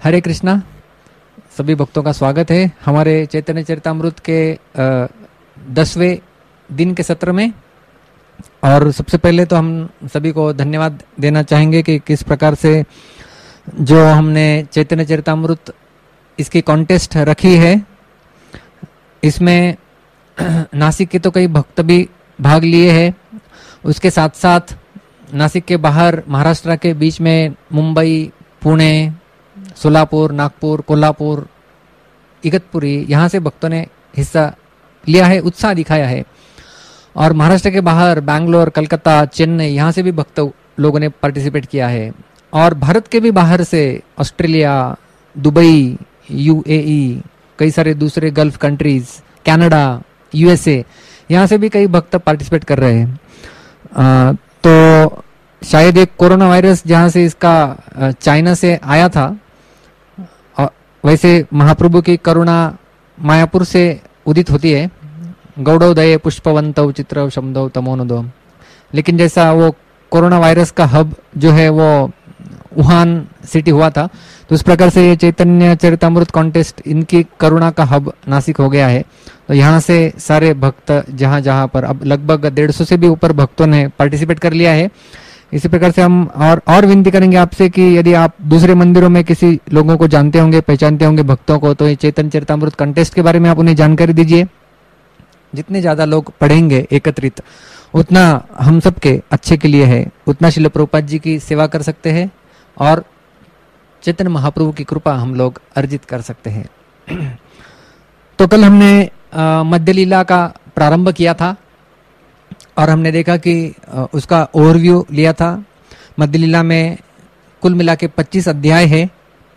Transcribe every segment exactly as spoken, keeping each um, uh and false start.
हरे कृष्णा। सभी भक्तों का स्वागत है हमारे चैतन्य चरितामृत के दसवें दिन के सत्र में। और सबसे पहले तो हम सभी को धन्यवाद देना चाहेंगे कि किस प्रकार से जो हमने चैतन्य चरितामृत इसकी कॉन्टेस्ट रखी है, इसमें नासिक के तो कई भक्त भी भाग लिए हैं। उसके साथ साथ नासिक के बाहर महाराष्ट्र के बीच में मुंबई, पुणे, सोलापुर, नागपुर, कोल्हापुर, इगतपुरी, यहाँ से भक्तों ने हिस्सा लिया है, उत्साह दिखाया है। और महाराष्ट्र के बाहर बैंगलोर, कलकत्ता, चेन्नई, यहाँ से भी भक्त लोगों ने पार्टिसिपेट किया है। और भारत के भी बाहर से ऑस्ट्रेलिया, दुबई, यूएई, कई सारे दूसरे गल्फ कंट्रीज, कनाडा, यूएसए, यहाँ से भी कई भक्त पार्टिसिपेट कर रहे हैं। आ, तो शायद एक कोरोना वायरस जहाँ से इसका चाइना से आया था, वैसे महाप्रभु की करुणा मायापुर से उदित होती है। गौड़ोदय पुष्पवंतौ चित्र शब्दौ तमोनुदो। लेकिन जैसा वो कोरोना वायरस का हब जो है वो वुहान सिटी हुआ था, तो उस प्रकार से ये चैतन्य चरितामृत कॉन्टेस्ट इनकी करुणा का हब नासिक हो गया है। तो यहाँ से सारे भक्त जहाँ जहाँ पर अब लगभग डेढ़ सौ से भी ऊपर भक्तों ने पार्टिसिपेट कर लिया है। इसी प्रकार से हम और और विनती करेंगे आपसे कि यदि आप दूसरे मंदिरों में किसी लोगों को जानते होंगे, पहचानते होंगे भक्तों को, तो ये चैतन्य चरितामृत कॉन्टेस्ट के बारे में आप उन्हें जानकारी दीजिए। जितने ज्यादा लोग पढ़ेंगे एकत्रित, उतना हम सबके अच्छे के लिए है, उतना श्रील प्रभुपाद जी की सेवा कर सकते हैं और चैतन्य महाप्रभु की कृपा हम लोग अर्जित कर सकते हैं। तो कल हमने मध्य लीला का प्रारंभ किया था और हमने देखा कि उसका ओवरव्यू लिया था। मध्य लीला में कुल मिला के पच्चीस अध्याय है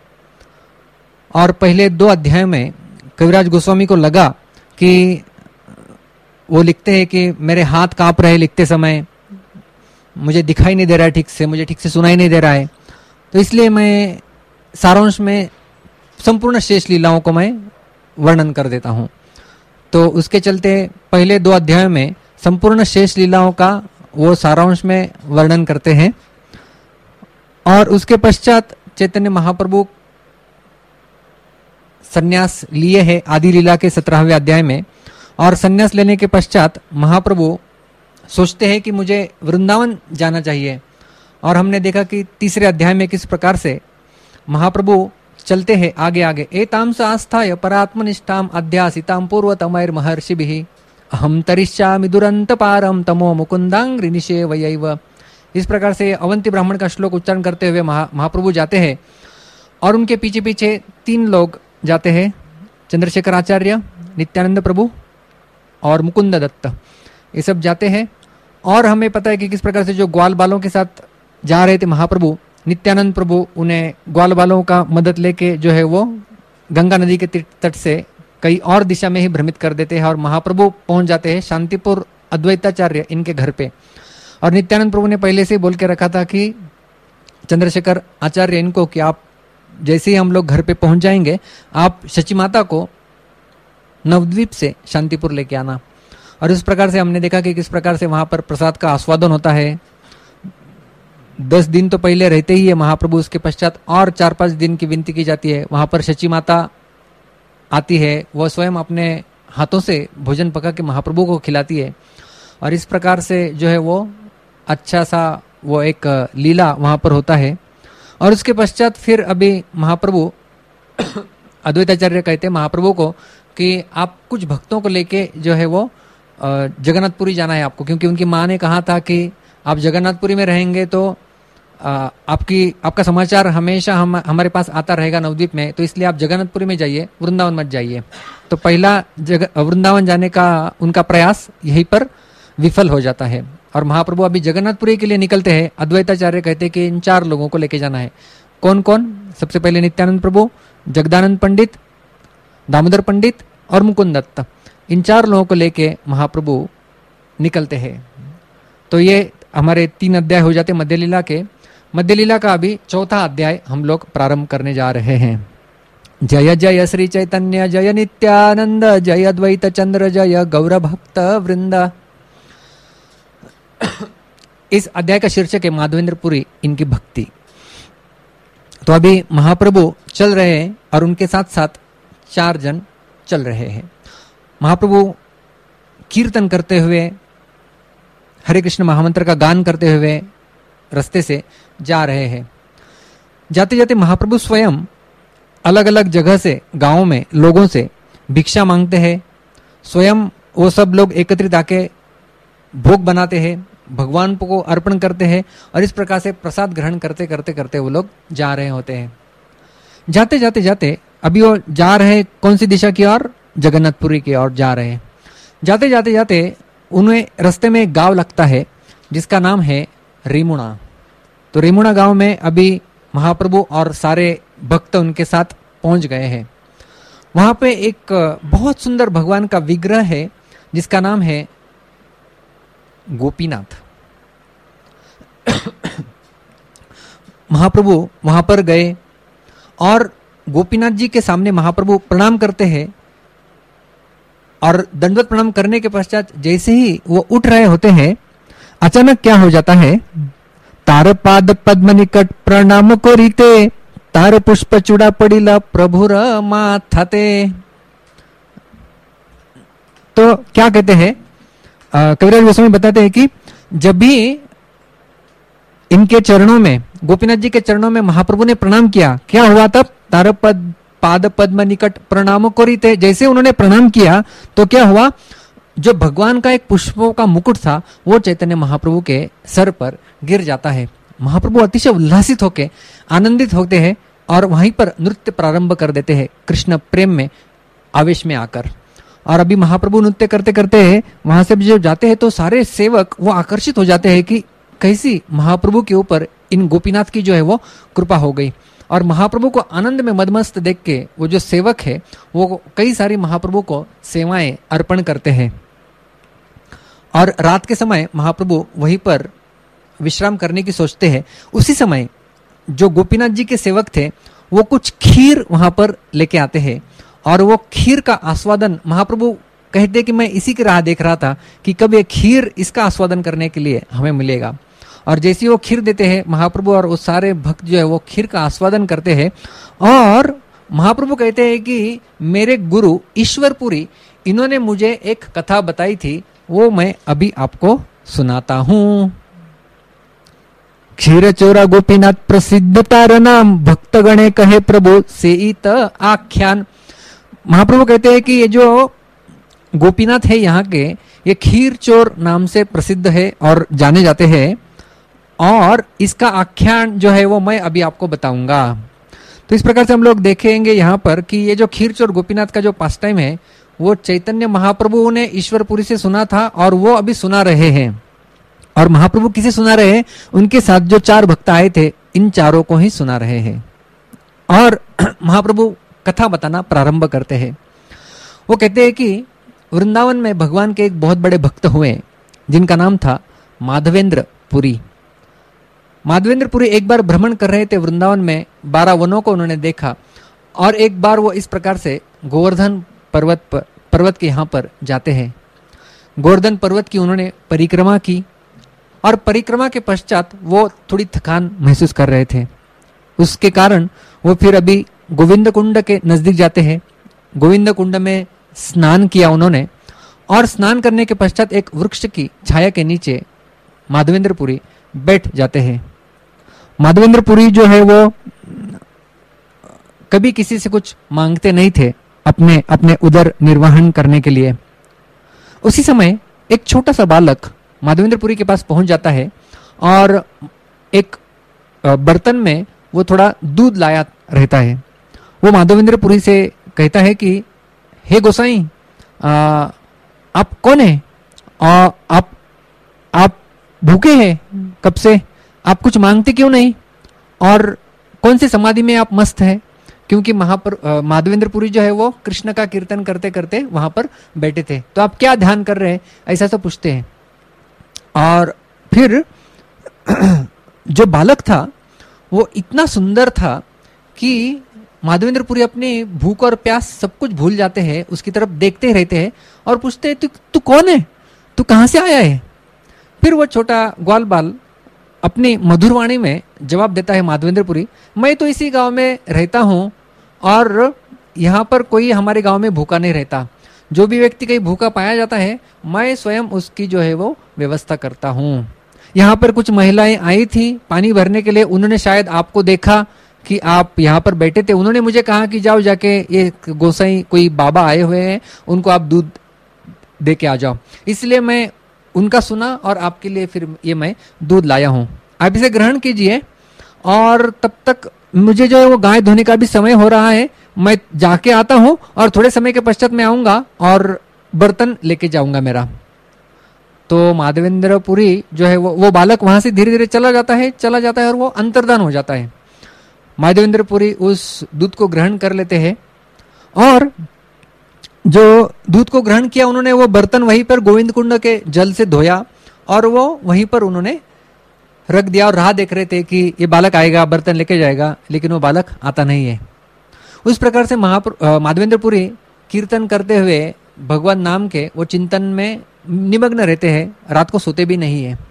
और पहले दो अध्याय में कविराज गोस्वामी को लगा कि वो लिखते हैं कि मेरे हाथ कांप रहे लिखते समय, मुझे दिखाई नहीं दे रहा है ठीक से, मुझे ठीक से सुनाई नहीं दे रहा है, तो इसलिए मैं सारांश में संपूर्ण शेष लीलाओं को मैं वर्णन कर देता हूँ। तो उसके चलते पहले दो अध्यायों में संपूर्ण शेष लीलाओं का वो सारांश में वर्णन करते हैं और उसके पश्चात चैतन्य महाप्रभु संन्यास लिए हैं आदि लीला के सत्रहवें अध्याय में। और संन्यास लेने के पश्चात महाप्रभु सोचते हैं कि मुझे वृंदावन जाना चाहिए। और हमने देखा कि तीसरे अध्याय में किस प्रकार से महाप्रभु चलते हैं आगे आगे। एताम स आस्थाय परात्मनिष्ठाम अध्यासिताम पूर्वतमैर महर्षिभिः अहम तरिष्यामि दुरंत पारम तमो मुकुंदांग्रि निषेवयैव। इस प्रकार से अवंती ब्राह्मण का श्लोक उच्चारण करते हुए महा, महाप्रभु जाते हैं और उनके पीछे पीछे तीन लोग जाते हैं, चंद्रशेखर आचार्य, नित्यानंद प्रभु और मुकुंद दत्त, ये सब जाते हैं। और हमें पता है कि किस प्रकार से जो ग्वाल बालों के साथ जा रहे थे महाप्रभु, नित्यानंद प्रभु उन्हें ग्वाल बालों का मदद लेके जो है वो गंगा नदी के तट से कई और दिशा में ही भ्रमित कर देते हैं और महाप्रभु पहुंच जाते हैं शांतिपुर अद्वैताचार्य इनके घर पे। और नित्यानंद प्रभु ने पहले से बोल के रखा था कि चंद्रशेखर आचार्य इनको कि आप जैसे ही हम लोग घर पे पहुंच जाएंगे, आप शची माता को नवद्वीप से शांतिपुर लेके आना। और इस प्रकार से हमने देखा कि किस प्रकार से वहां पर प्रसाद का आस्वादन होता है। दस दिन तो पहले रहते ही है महाप्रभु, उसके पश्चात और चार पांच दिन की विनती की जाती है। वहां पर शची माता आती है, वह स्वयं अपने हाथों से भोजन पका के महाप्रभु को खिलाती है। और इस प्रकार से जो है वो अच्छा सा वो एक लीला वहां पर होता है। और उसके पश्चात फिर अभी महाप्रभु अद्वैताचार्य कहते हैं महाप्रभु को कि आप कुछ भक्तों को लेके जो है वो जगन्नाथपुरी जाना है आपको, क्योंकि उनकी माँ ने कहा था कि आप जगन्नाथपुरी में रहेंगे तो आ, आपकी आपका समाचार हमेशा हम हमारे पास आता रहेगा नवद्वीप में, तो इसलिए आप जगन्नाथपुरी में जाइए, वृंदावन मत जाइए। तो पहला जग वृंदावन जाने का उनका प्रयास यहीं पर विफल हो जाता है और महाप्रभु अभी जगन्नाथपुरी के लिए निकलते हैं। अद्वैताचार्य कहते हैं कि इन चार लोगों को लेके जाना है। कौन कौन? सबसे पहले नित्यानंद प्रभु, जगदानंद पंडित, दामोदर पंडित और मुकुंद दत्त, इन चार लोगों को लेके महाप्रभु निकलते हैं। तो ये हमारे तीन अध्याय हो जाते मध्य लीला के। मध्य लीला का अभी चौथा अध्याय हम लोग प्रारंभ करने जा रहे हैं। जय जय श्री चैतन्य जय नित्यानंद जय अद्वैत चंद्र जय गौर भक्त वृंद। इस अध्याय का शीर्षक है माधवेंद्र पुरी इनकी भक्ति। तो अभी महाप्रभु चल रहे हैं और उनके साथ साथ चार जन चल रहे हैं। महाप्रभु कीर्तन करते हुए, हरे कृष्ण महामंत्र का गान करते हुए रास्ते से जा रहे हैं। जाते जाते महाप्रभु स्वयं अलग अलग जगह से, गांवों में लोगों से भिक्षा मांगते हैं। स्वयं वो सब लोग एकत्रित आके भोग बनाते हैं, भगवान को अर्पण करते हैं और इस प्रकार से प्रसाद ग्रहण करते करते करते वो लोग जा रहे होते हैं। जाते जाते जाते अभी वो जा रहे हैं कौन सी दिशा की ओर? जगन्नाथपुरी की ओर जा रहे हैं। जाते जाते जाते उन्हें रास्ते में एक गांव लगता है जिसका नाम है रेमुणा। तो रेमुणा गांव में अभी महाप्रभु और सारे भक्त उनके साथ पहुंच गए हैं। वहां पे एक बहुत सुंदर भगवान का विग्रह है जिसका नाम है गोपीनाथ। महाप्रभु वहां पर गए और गोपीनाथ जी के सामने महाप्रभु प्रणाम करते हैं और दंडवत प्रणाम करने के पश्चात जैसे ही वो उठ रहे होते हैं, अचानक क्या हो जाता है? तार पाद पद्म निकट प्रणाम को रीते, तार पुष्प चूड़ा पड़ीला प्रभुर माथाते। तो क्या कहते हैं? कविराज गोस्वामी बताते हैं कि जब भी इनके चरणों में, गोपीनाथ जी के चरणों में महाप्रभु ने प्रणाम किया, क्या हुआ तब? तार पद पाद पद्म निकट प्रणाम को रीते, जैसे उन्होंने प्रणाम किया तो क्या हुआ? जो भगवान का एक पुष्पों का मुकुट था वो चैतन्य महाप्रभु के सर पर गिर जाता है। महाप्रभु अतिशय उल्लासित होके, आनंदित होते हैं और वहीं पर नृत्य प्रारंभ कर देते हैं, कृष्ण प्रेम में, आवेश में आकर। और अभी महाप्रभु नृत्य करते करते वहां से जब जाते हैं तो सारे सेवक वो आकर्षित हो जाते हैं कि कैसी महाप्रभु के ऊपर इन गोपीनाथ की जो है वो कृपा हो गई। और महाप्रभु को आनंद में मदमस्त देख के वो जो सेवक है वो कई सारी महाप्रभु को सेवाएं अर्पण करते हैं। और रात के समय महाप्रभु वहीं पर विश्राम करने की सोचते हैं। उसी समय जो गोपीनाथ जी के सेवक थे वो कुछ खीर वहां पर लेके आते हैं और वो खीर का आस्वादन, महाप्रभु कहते कि मैं इसी की राह देख रहा था कि कब ये खीर, इसका आस्वादन करने के लिए हमें मिलेगा। और जैसे ही वो खीर देते हैं महाप्रभु और वो सारे भक्त जो है वो खीर का आस्वादन करते हैं। और महाप्रभु कहते हैं कि मेरे गुरु ईश्वरपुरी, इन्होंने मुझे एक कथा बताई थी, वो मैं अभी आपको सुनाता हूं। क्षीर चोरा गोपीनाथ प्रसिद्ध तार नाम, भक्त गणे कहे प्रभु सेइत आख्यान। महाप्रभु कहते हैं कि ये जो गोपीनाथ है यहाँ के, ये खीर चोर नाम से प्रसिद्ध है और जाने जाते हैं। और इसका आख्यान जो है वो मैं अभी आपको बताऊंगा। तो इस प्रकार से हम लोग देखेंगे यहाँ पर कि ये जो खीर चोर गोपीनाथ का जो पास टाइम है वो चैतन्य महाप्रभु ने ईश्वरपुरी से सुना था और वो अभी सुना रहे हैं। और महाप्रभु किसे सुना रहे हैं? उनके साथ जो चार भक्त आए थे, इन चारों को ही सुना रहे हैं। और महाप्रभु कथा बताना प्रारंभ करते हैं। वो कहते हैं कि वृंदावन में भगवान के एक बहुत बड़े भक्त हुए जिनका नाम था माधवेंद्र पुरी। माधवेंद्र पुरी एक बार भ्रमण कर रहे थे वृंदावन में, बारह वनों को उन्होंने देखा। और एक बार वो इस प्रकार से गोवर्धन पर्वत पर, पर्वत के यहाँ पर जाते हैं। गोवर्धन पर्वत की उन्होंने परिक्रमा की और परिक्रमा के पश्चात वो थोड़ी थकान महसूस कर रहे थे। उसके कारण वो फिर अभी गोविंद कुंड के नजदीक जाते हैं। गोविंद कुंड में स्नान किया उन्होंने और स्नान करने के पश्चात एक वृक्ष की छाया के नीचे माधवेंद्रपुरी बैठ जाते हैं। माधवेंद्रपुरी जो है वो कभी किसी से कुछ मांगते नहीं थे अपने अपने उदर निर्वहन करने के लिए। उसी समय एक छोटा सा बालक माधवेंद्रपुरी के पास पहुंच जाता है और एक बर्तन में वो थोड़ा दूध लाया रहता है। वो माधवेंद्रपुरी से कहता है कि हे गोसाई, आप कौन है? आ, आप आप भूखे हैं कब से? आप कुछ मांगते क्यों नहीं? और कौन सी समाधि में आप मस्त है? क्योंकि महापर माधवेंद्रपुरी जो है वो कृष्ण का कीर्तन करते करते वहां पर बैठे थे। तो आप क्या ध्यान कर रहे हैं? ऐसा सब पूछते हैं। और फिर जो बालक था वो इतना सुंदर था कि माधवेंद्रपुरी अपनी भूख और प्यास सब कुछ भूल जाते हैं, उसकी तरफ देखते रहते हैं और पूछते हैं तू तू कौन है? तू कहाँ से आया है? फिर वो छोटा ग्वाल बाल अपनी मधुर वाणी में जवाब देता है माधवेंद्रपुरी, मैं तो इसी गांव में रहता हूं और यहाँ पर कोई हमारे गांव में भूखा नहीं रहता। जो भी व्यक्ति कहीं भूखा पाया जाता है मैं स्वयं उसकी जो है वो व्यवस्था करता हूँ। यहाँ पर कुछ महिलाएं आई थी पानी भरने के लिए, उन्होंने शायद आपको देखा कि आप यहाँ पर बैठे थे, उन्होंने मुझे कहा कि जाओ जाके ये गोसाई कोई बाबा आए हुए हैं उनको आप दूध दे के आ जाओ, इसलिए मैं उनका सुना और आपके लिए फिर ये मैं दूध लाया हूँ, आप इसे ग्रहण कीजिए। और तब तक मुझे जो है वो गाय धोने का भी समय हो रहा है, मैं जाके आता हूँ और थोड़े समय के पश्चात मैं आऊंगा और बर्तन लेके जाऊंगा मेरा। तो माधवेंद्रपुरी जो है वो वो बालक वहां से धीरे धीरे चला जाता है चला जाता है और वो अंतर्धान हो जाता है। माधवेंद्रपुरी उस दूध को ग्रहण कर लेते हैं और जो दूध को ग्रहण किया उन्होंने वो बर्तन वहीं पर गोविंद कुंड के जल से धोया और वो वहीं पर उन्होंने रख दिया और राह देख रहे थे कि ये बालक आएगा बर्तन लेके जाएगा, लेकिन वो बालक आता नहीं है। उस प्रकार से महापुर माधवेंद्रपुरी कीर्तन करते हुए भगवान नाम के वो चिंतन में निमग्न रहते हैं, रात को सोते भी नहीं है।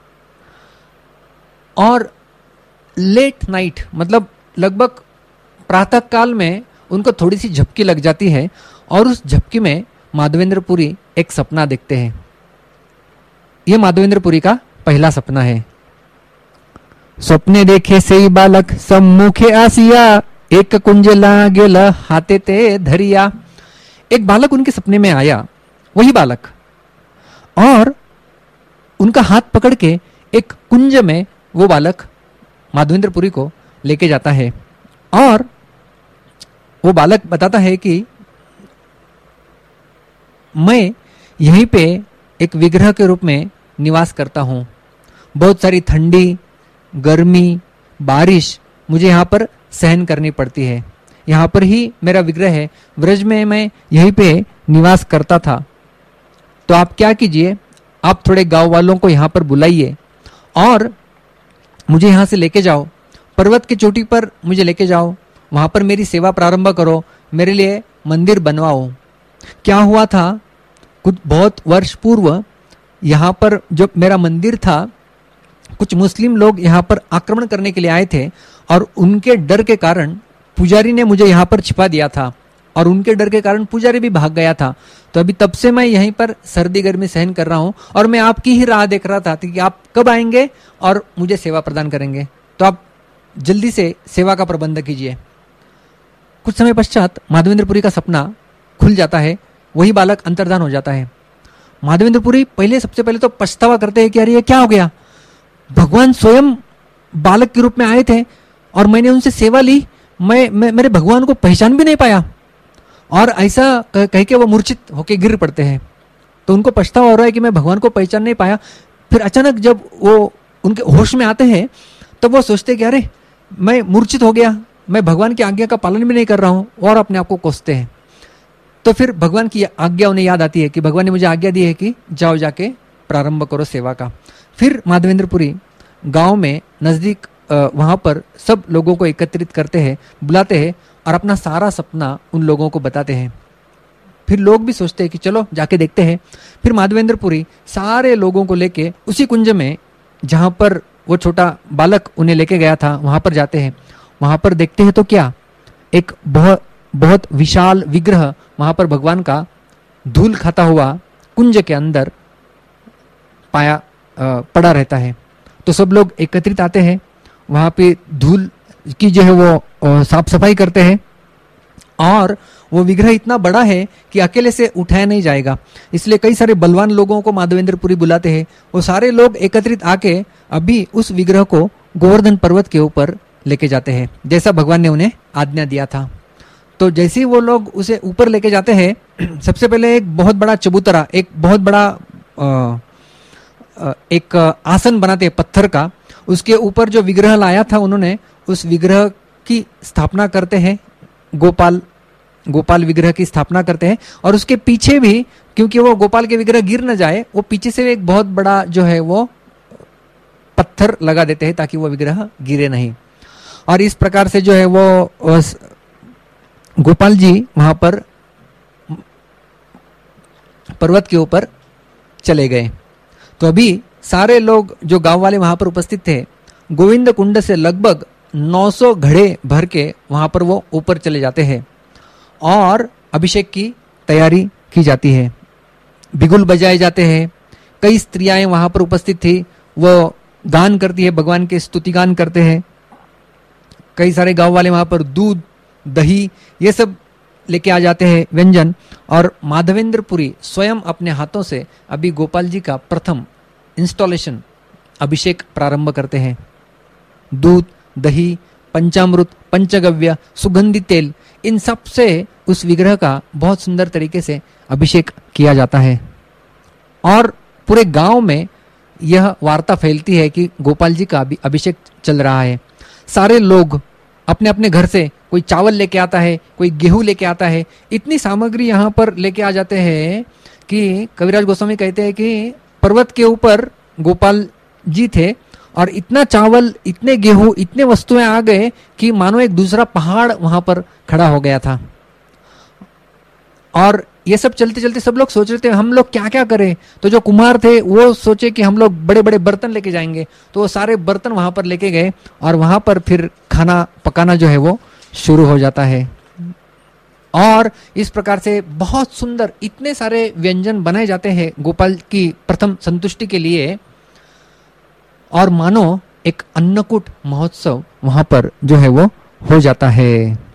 और लेट नाइट मतलब लगभग प्रातः काल में उनको थोड़ी सी झपकी लग जाती है और उस झपकी में माधवेंद्रपुरी एक सपना देखते हैं। यह माधवेंद्रपुरी का पहला सपना है। स्वप्ने देखे से बालक सम्मुखे आसिया, एक कुंज लागेल हाथे ते धरिया। एक बालक उनके सपने में आया, वही बालक, और उनका हाथ पकड़ के एक कुंज में वो बालक माधवेंद्रपुरी को लेके जाता है और वो बालक बताता है कि मैं यहीं पे एक विग्रह के रूप में निवास करता हूं। बहुत सारी ठंडी, गर्मी, बारिश मुझे यहाँ पर सहन करनी पड़ती है। यहाँ पर ही मेरा विग्रह है, व्रज में मैं यहीं पे निवास करता था। तो आप क्या कीजिए, आप थोड़े गांव वालों को यहाँ पर बुलाइए और मुझे यहाँ से लेके जाओ, पर्वत की चोटी पर मुझे लेके जाओ, वहां पर मेरी सेवा प्रारंभ करो, मेरे लिए मंदिर बनवाओ। क्या हुआ था, कुछ बहुत वर्ष पूर्व यहाँ पर जो मेरा मंदिर था, कुछ मुस्लिम लोग यहाँ पर आक्रमण करने के लिए आए थे और उनके डर के कारण पुजारी ने मुझे यहाँ पर छिपा दिया था और उनके डर के कारण पुजारी भी भाग गया था। तो अभी तब से मैं यहीं पर सर्दी गर्मी सहन कर रहा हूँ और मैं आपकी ही राह देख रहा था कि आप कब आएंगे और मुझे सेवा प्रदान करेंगे। तो आप जल्दी से सेवा का प्रबंध कीजिए। कुछ समय पश्चात माधवेंद्रपुरी का सपना खुल जाता है, वही बालक अंतर्धान हो जाता है। माधवेंद्रपुरी पहले सबसे पहले तो पछतावा करते हैं कि अरे ये क्या हो गया, भगवान स्वयं बालक के रूप में आए थे और मैंने उनसे सेवा ली, मैं, मैं मेरे भगवान को पहचान भी नहीं पाया, और ऐसा कह के वो मूर्छित होके गिर पड़ते हैं। तो उनको पछतावा हो रहा है कि मैं भगवान को पहचान नहीं पाया। फिर अचानक जब वो उनके होश में आते हैं तब वो सोचते कि अरे मैं मूर्छित हो गया, मैं भगवान की आज्ञा का पालन भी नहीं कर रहा हूँ, और अपने आप को कोसते हैं। तो फिर भगवान की आज्ञा उन्हें याद आती है कि भगवान ने मुझे आज्ञा दी है कि जाओ जाके प्रारंभ करो सेवा का। फिर माधवेंद्रपुरी गांव में नजदीक वहां पर सब लोगों को एकत्रित करते हैं, बुलाते हैं और अपना सारा सपना उन लोगों को बताते हैं। फिर लोग भी सोचते हैं कि चलो जाके देखते हैं। फिर माधवेंद्रपुरी सारे लोगों को लेके उसी कुंज में जहां पर वो छोटा बालक उन्हें लेके गया था वहां पर जाते हैं। वहां पर देखते हैं तो क्या, एक बहुत बहुत विशाल विग्रह वहां पर भगवान का धूल खाता हुआ कुंज के अंदर पाया पड़ा रहता है। तो सब लोग एकत्रित आते हैं, वहां पे धूल की जो है वो साफ सफाई करते हैं, और वो विग्रह इतना बड़ा है कि अकेले से उठाया नहीं जाएगा, इसलिए कई सारे बलवान लोगों को माधवेंद्रपुरी बुलाते हैं। वो सारे लोग एकत्रित आके अभी उस विग्रह को गोवर्धन पर्वत के ऊपर लेके जाते हैं, जैसा भगवान ने उन्हें आज्ञा दिया था। तो जैसे ही वो लोग उसे ऊपर लेके जाते हैं, सबसे पहले एक बहुत बड़ा चबूतरा, एक बहुत बड़ा आ, एक आसन बनाते हैं पत्थर का, उसके ऊपर जो विग्रह लाया था उन्होंने उस विग्रह की स्थापना करते हैं। गोपाल गोपाल विग्रह की स्थापना करते हैं, और उसके पीछे भी, क्योंकि वो गोपाल के विग्रह गिर न जाए, वो पीछे से एक बहुत बड़ा जो है वो पत्थर लगा देते हैं ताकि वो विग्रह गिरे नहीं। और इस प्रकार से जो है वो गोपाल जी वहां पर पर्वत के ऊपर चले गए। तो अभी सारे लोग जो गांव वाले वहां पर उपस्थित थे गोविंद कुंड से लगभग नौ सौ घड़े भर के वहां पर वो ऊपर चले जाते हैं और अभिषेक की तैयारी की जाती है। बिगुल बजाए जाते हैं। कई स्त्रियां वहां पर उपस्थित थी, वो गान करती है, भगवान के स्तुति गान करते हैं। कई सारे गांव वाले वहां पर दूध, दही ये सब लेके आ जाते हैं व्यंजन, और माधवेंद्रपुरी स्वयं अपने हाथों से अभी गोपाल जी का प्रथम इंस्टॉलेशन अभिषेक प्रारंभ करते हैं। दूध, दही, पंचामृत, पंचगव्य, सुगंधित तेल, इन सब से उस विग्रह का बहुत सुंदर तरीके से अभिषेक किया जाता है। और पूरे गांव में यह वार्ता फैलती है कि गोपाल जी का अभी अभिषेक चल रहा है। सारे लोग अपने अपने घर से कोई चावल लेके आता है, कोई गेहूं लेके आता है। इतनी सामग्री यहाँ पर लेके आ जाते हैं कि कविराज गोस्वामी कहते हैं कि पर्वत के ऊपर गोपाल जी थे और इतना चावल, इतने गेहूं, इतने वस्तुएं आ गए कि मानो एक दूसरा पहाड़ वहां पर खड़ा हो गया था। और ये सब चलते चलते सब लोग सोच रहे थे हम लोग क्या क्या करें। तो जो कुम्हार थे वो सोचे कि हम लोग बड़े बड़े बर्तन लेके जाएंगे, तो वो सारे बर्तन वहां पर लेके गए और वहां पर फिर खाना पकाना जो है वो शुरू हो जाता है। और इस प्रकार से बहुत सुंदर इतने सारे व्यंजन बनाए जाते हैं गोपाल की प्रथम संतुष्टि के लिए, और मानो एक अन्नकूट महोत्सव वहां पर जो है वो हो जाता है।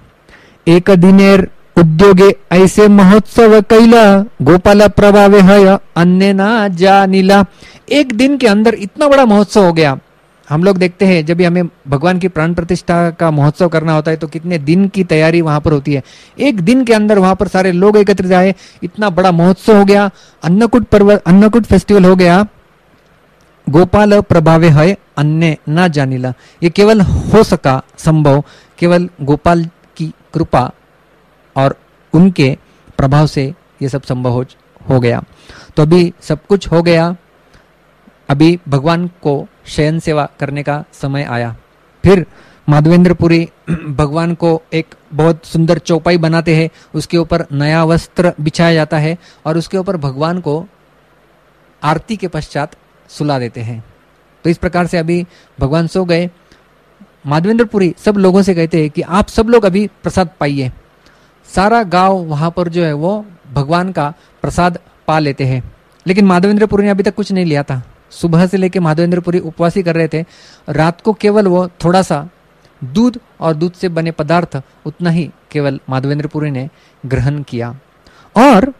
एक दिनेर उद्योगे ऐसे महोत्सव कैला, गोपाल प्रभावे है अन्य ना जानिला। एक दिन के अंदर इतना बड़ा महोत्सव हो गया। हम लोग देखते हैं जब भी हमें भगवान की प्राण प्रतिष्ठा का महोत्सव करना होता है तो कितने दिन की तैयारी वहां पर होती है। एक दिन के अंदर वहां पर सारे लोग एकत्रित आए, इतना बड़ा महोत्सव हो गया, अन्नकूट पर्व, अन्नकूट फेस्टिवल हो गया। गोपाल प्रभावे है अन्य ना जानिला, ये केवल हो सका संभव केवल गोपाल की कृपा और उनके प्रभाव से ये सब संभव हो, हो गया। तो अभी सब कुछ हो गया, अभी भगवान को शयन सेवा करने का समय आया। फिर माधवेंद्रपुरी भगवान को एक बहुत सुंदर चौपाई बनाते हैं, उसके ऊपर नया वस्त्र बिछाया जाता है और उसके ऊपर भगवान को आरती के पश्चात सुला देते हैं। तो इस प्रकार से अभी भगवान सो गए। माधवेंद्रपुरी सब लोगों से कहते हैं कि आप सब लोग अभी प्रसाद पाइए। सारा गांव वहां पर जो है वो भगवान का प्रसाद पा लेते हैं। लेकिन माधवेंद्रपुरी ने अभी तक कुछ नहीं लिया था। सुबह से लेकर माधवेंद्रपुरी उपवास ही कर रहे थे। रात को केवल वो थोड़ा सा दूध और दूध से बने पदार्थ उतना ही केवल माधवेंद्रपुरी ने ग्रहण किया। और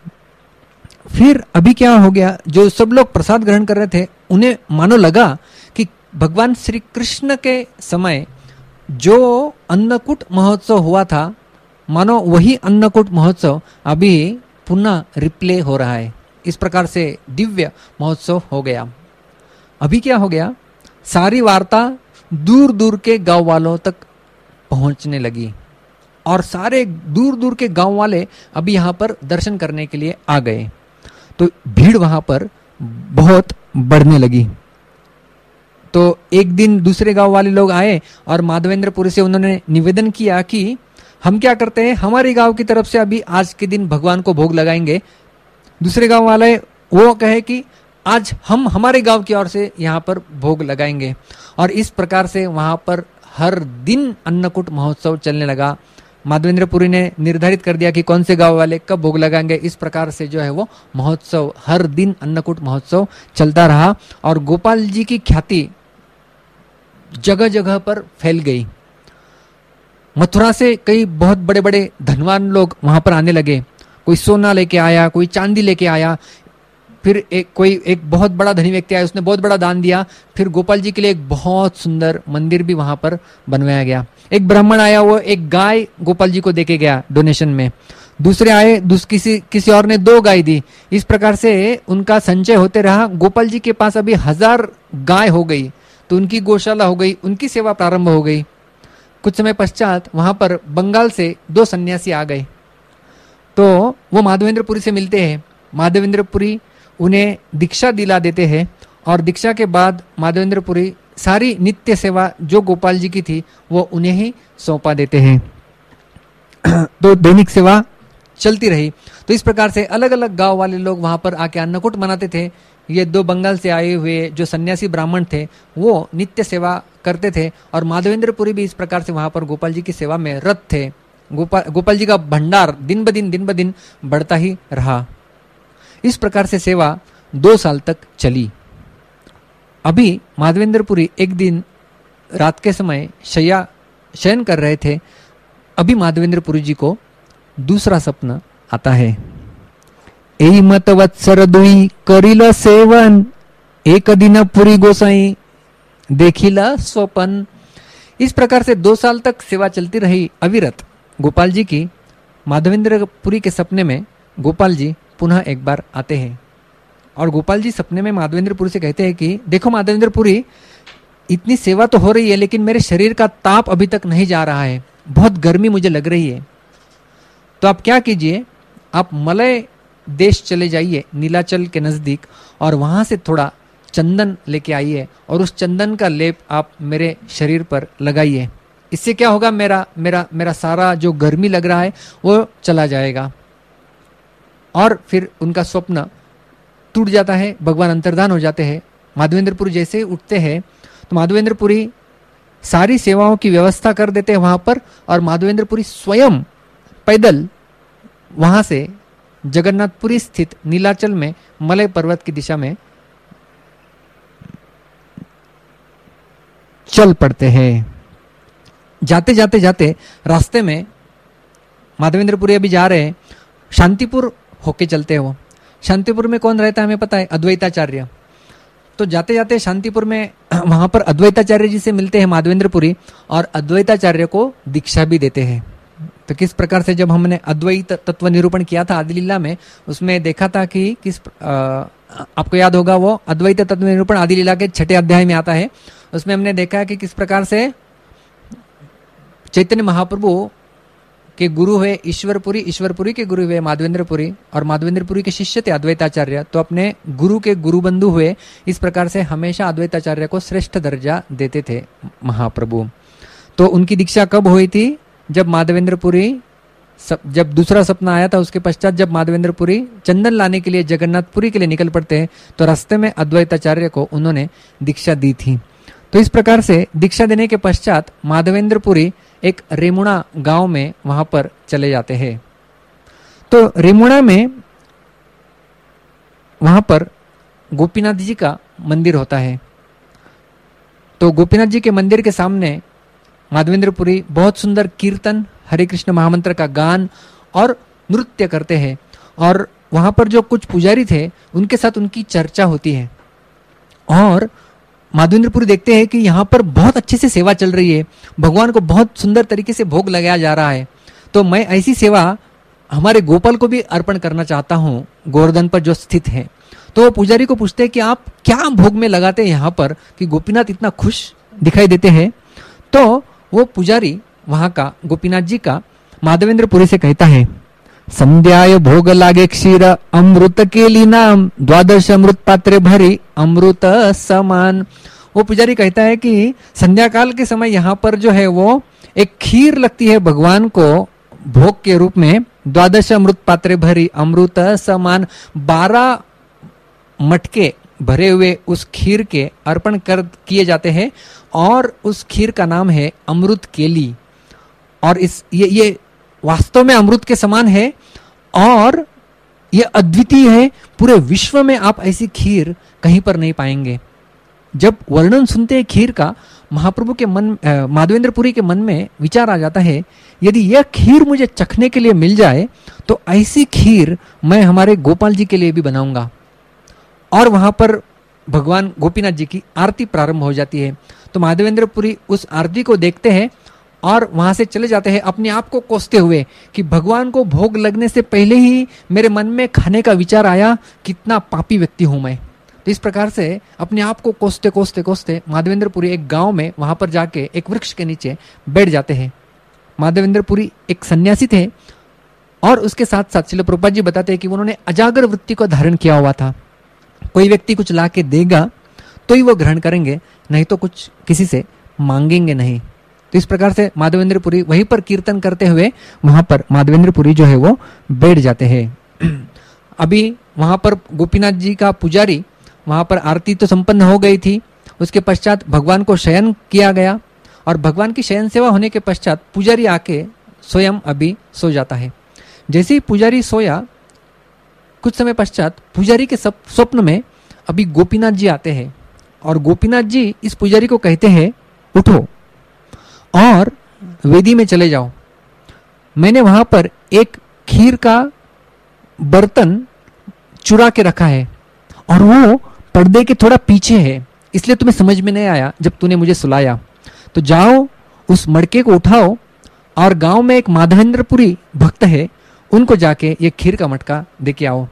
फिर अभी क्या हो गया, जो सब लोग प्रसाद ग्रहण कर रहे थे उन्हें मानो लगा कि भगवान श्री कृष्ण के समय जो अन्नकूट महोत्सव हुआ था, मानो वही अन्नकूट महोत्सव अभी पुनः रिप्ले हो रहा है। इस प्रकार से दिव्य महोत्सव हो गया। अभी क्या हो गया, सारी वार्ता दूर दूर के गांव वालों तक पहुंचने लगी और सारे दूर दूर के गांव वाले अभी यहाँ पर दर्शन करने के लिए आ गए। तो भीड़ वहां पर बहुत बढ़ने लगी। तो एक दिन दूसरे गांव वाले लोग आए और माधवेंद्रपुरी से उन्होंने निवेदन किया कि हम क्या करते हैं, हमारे गांव की तरफ से अभी आज के दिन भगवान को भोग लगाएंगे। दूसरे गांव वाले वो कहे कि आज हम हमारे गांव की ओर से यहाँ पर भोग लगाएंगे। और इस प्रकार से वहां पर हर दिन अन्नकूट महोत्सव चलने लगा। माधवेंद्रपुरी ने निर्धारित कर दिया कि कौन से गांव वाले कब भोग लगाएंगे। इस प्रकार से जो है वो महोत्सव हर दिन अन्नकूट महोत्सव चलता रहा और गोपाल जी की ख्याति जगह जगह पर फैल गई। मथुरा से कई बहुत बड़े बड़े धनवान लोग वहां पर आने लगे। कोई सोना लेके आया, कोई चांदी लेके आया। फिर एक कोई एक बहुत बड़ा धनी व्यक्ति आया, उसने बहुत बड़ा दान दिया। फिर गोपाल जी के लिए एक बहुत सुंदर मंदिर भी वहां पर बनवाया गया। एक ब्राह्मण आया, वो एक गाय गोपाल जी को देके गया डोनेशन में। दूसरे आए, दूस किसी किसी और ने दो गाय दी। इस प्रकार से उनका संचय होते रहा। गोपाल जी के पास अभी हजार गाय हो गई, तो उनकी गौशाला हो गई, उनकी सेवा प्रारंभ हो गई। कुछ समय पश्चात वहां पर बंगाल से दो सन्यासी आ गए, तो वो माधवेंद्रपुरी से मिलते हैं। माधवेंद्रपुरी उन्हें दीक्षा दिला देते हैं और दीक्षा के बाद माधवेंद्रपुरी सारी नित्य सेवा जो गोपाल जी की थी वो उन्हें ही सौंपा देते हैं। तो दैनिक सेवा चलती रही। तो इस प्रकार से अलग अलग गांव वाले लोग वहां पर आके अन्नकूट मनाते थे। ये दो बंगाल से आए हुए जो सन्यासी ब्राह्मण थे वो नित्य सेवा करते थे और माधवेंद्रपुरी भी इस प्रकार से वहां पर गोपाल जी की सेवा में रत थे। गोपाल गोपाल जी का भंडार दिन ब दिन दिन ब दिन बढ़ता ही रहा। इस प्रकार से सेवा दो साल तक चली। अभी माधवेंद्रपुरी एक दिन रात के समय शय्या शयन कर रहे थे। अभी माधवेंद्रपुरी जी को दूसरा सपना आता है। एई मत वत्सर दुई करिल सेवन, एक दिन पुरी गोसाई देखिला स्वपन। इस प्रकार से दो साल तक सेवा चलती रही अविरत गोपाल जी की। माधवेंद्रपुरी के सपने में गोपाल जी पुनः एक बार आते हैं और गोपाल जी सपने में माधवेंद्रपुरी से कहते हैं कि देखो माधवेंद्रपुरी, इतनी सेवा तो हो रही है लेकिन मेरे शरीर का ताप अभी तक नहीं जा रहा है, बहुत गर्मी मुझे लग रही है। तो आप क्या कीजिए, आप मलय देश चले जाइए नीलाचल के नजदीक और वहां से थोड़ा चंदन लेके आइए और उस चंदन का लेप आप मेरे शरीर पर लगाइए। इससे क्या होगा, मेरा मेरा मेरा सारा जो गर्मी लग रहा है वो चला जाएगा। और फिर उनका स्वप्न टूट जाता है, भगवान अंतर्धान हो जाते हैं। माधवेंद्रपुरी जैसे ही उठते हैं तो माधवेंद्रपुरी सारी सेवाओं की व्यवस्था कर देते हैं वहां पर और माधवेंद्रपुरी स्वयं पैदल वहां से जगन्नाथपुरी स्थित नीलाचल में मलय पर्वत की दिशा में चल पड़ते हैं। जाते जाते जाते रास्ते में माधवेंद्रपुरी अभी जा रहे हैं, शांतिपुर होके चलते हैं। वो शांतिपुर में कौन रहता है हमें पता है, अद्वैताचार्य। तो जाते जाते शांतिपुर में वहां पर अद्वैताचार्य जी से मिलते हैं माधवेंद्रपुरी और अद्वैताचार्य को दीक्षा भी देते हैं। तो किस प्रकार से, जब हमने अद्वैत तत्व निरूपण किया था आदि लीला में, उसमें देखा था कि किस आ, आपको याद होगा वो अद्वैत तत्व निरूपण आदि लीला के छठे अध्याय में आता है। उसमें हमने देखा है कि किस प्रकार से चैतन्य महाप्रभु के गुरु हुए ईश्वरपुरी, ईश्वरपुरी के गुरु हुए माधवेंद्रपुरी और माधवेंद्रपुरी के शिष्य थे अद्वैताचार्य। तो अपने गुरु के गुरु बंधु हुए। इस प्रकार से हमेशा अद्वैताचार्य को श्रेष्ठ दर्जा देते थे महाप्रभु। तो उनकी दीक्षा कब हुई थी, जब माधवेंद्रपुरी जब दूसरा सपना आया था उसके पश्चात जब माधवेंद्रपुरी चंदन लाने के लिए जगन्नाथपुरी के लिए निकल पड़ते हैं तो रास्ते में अद्वैताचार्य को उन्होंने दीक्षा दी थी। तो इस प्रकार से दीक्षा देने के पश्चात माधवेंद्रपुरी एक रेमुणा गांव में वहां पर चले जाते हैं। तो रेमुणा में वहां पर गोपीनाथ जी का मंदिर होता है। तो गोपीनाथ जी के मंदिर के सामने माधवेंद्रपुरी बहुत सुंदर कीर्तन, हरे कृष्ण महामंत्र का गान और नृत्य करते हैं। और वहां पर जो कुछ पुजारी थे उनके साथ उनकी चर्चा होती है और माधवेंद्रपुरी देखते हैं कि यहाँ पर बहुत अच्छे से सेवा चल रही है, भगवान को बहुत सुंदर तरीके से भोग लगाया जा रहा है। तो मैं ऐसी सेवा हमारे गोपाल को भी अर्पण करना चाहता हूँ गोवर्धन पर जो स्थित है। तो वो पुजारी को पूछते हैं कि आप क्या भोग में लगाते हैं यहाँ पर कि गोपीनाथ इतना खुश दिखाई देते हैं। तो वो पुजारी वहां का गोपीनाथ जी का माधवेंद्रपुरी से कहता है, संध्याय भोग लागे क्षीर अमृत के लीनाम द्वादश अमृत पात्रे भरी अमृत समान। वो पुजारी कहता है कि संध्या काल के समय यहाँ पर जो है वो एक खीर लगती है भगवान को भोग के रूप में, द्वादश अमृत पात्रे भरी अमृत समान। बारह मटके भरे हुए उस खीर के अर्पण कर किए जाते हैं और उस खीर का नाम है अमृत केली। और इस ये ये वास्तव में अमृत के समान है और ये अद्वितीय है। पूरे विश्व में आप ऐसी खीर कहीं पर नहीं पाएंगे। जब वर्णन सुनते हैं खीर का, महाप्रभु के मन माधवेंद्रपुरी के मन में विचार आ जाता है, यदि यह खीर मुझे चखने के लिए मिल जाए तो ऐसी खीर मैं हमारे गोपाल जी के लिए भी बनाऊंगा। और वहां पर भगवान गोपीनाथ जी की आरती प्रारंभ हो जाती है। तो माधवेंद्रपुरी उस आरती को देखते हैं और वहां से चले जाते हैं अपने आप को कोसते हुए कि भगवान को भोग लगने से पहले ही मेरे मन में खाने का विचार आया, कितना पापी व्यक्ति हूं मैं। तो इस प्रकार से अपने आप को कोसते कोसते कोसते माधवेंद्रपुरी एक गांव में वहां पर जाके एक वृक्ष के नीचे बैठ जाते हैं। माधवेंद्रपुरी एक सन्यासी थे और उसके साथ साथ श्रील प्रभुपाद जी बताते हैं कि उन्होंने अजागर वृत्ति को धारण किया हुआ था। कोई व्यक्ति कुछ ला के देगा तो ही वो ग्रहण करेंगे, नहीं तो कुछ किसी से मांगेंगे नहीं। तो इस प्रकार से माधवेंद्रपुरी वहीं पर कीर्तन करते हुए वहां पर माधवेंद्रपुरी जो है वो बैठ जाते हैं। अभी वहां पर गोपीनाथ जी का पुजारी वहां पर आरती तो संपन्न हो गई थी। उसके पश्चात भगवान को शयन किया गया और भगवान की शयन सेवा होने के पश्चात पुजारी आके स्वयं अभी सो जाता है। जैसे ही पुजारी सोया, कुछ समय पश्चात पुजारी के स्वप्न में अभी गोपीनाथ जी आते हैं और गोपीनाथ जी इस पुजारी को कहते हैं, उठो और वेदी में चले जाओ। मैंने वहां पर एक खीर का बर्तन चुरा के रखा है और वो पर्दे के थोड़ा पीछे है, इसलिए तुम्हें समझ में नहीं आया जब तूने मुझे सुलाया। तो जाओ उस मड़के को उठाओ और गांव में एक माधवेंद्रपुरी भक्त है, उनको जाके ये खीर का मटका देके आओ।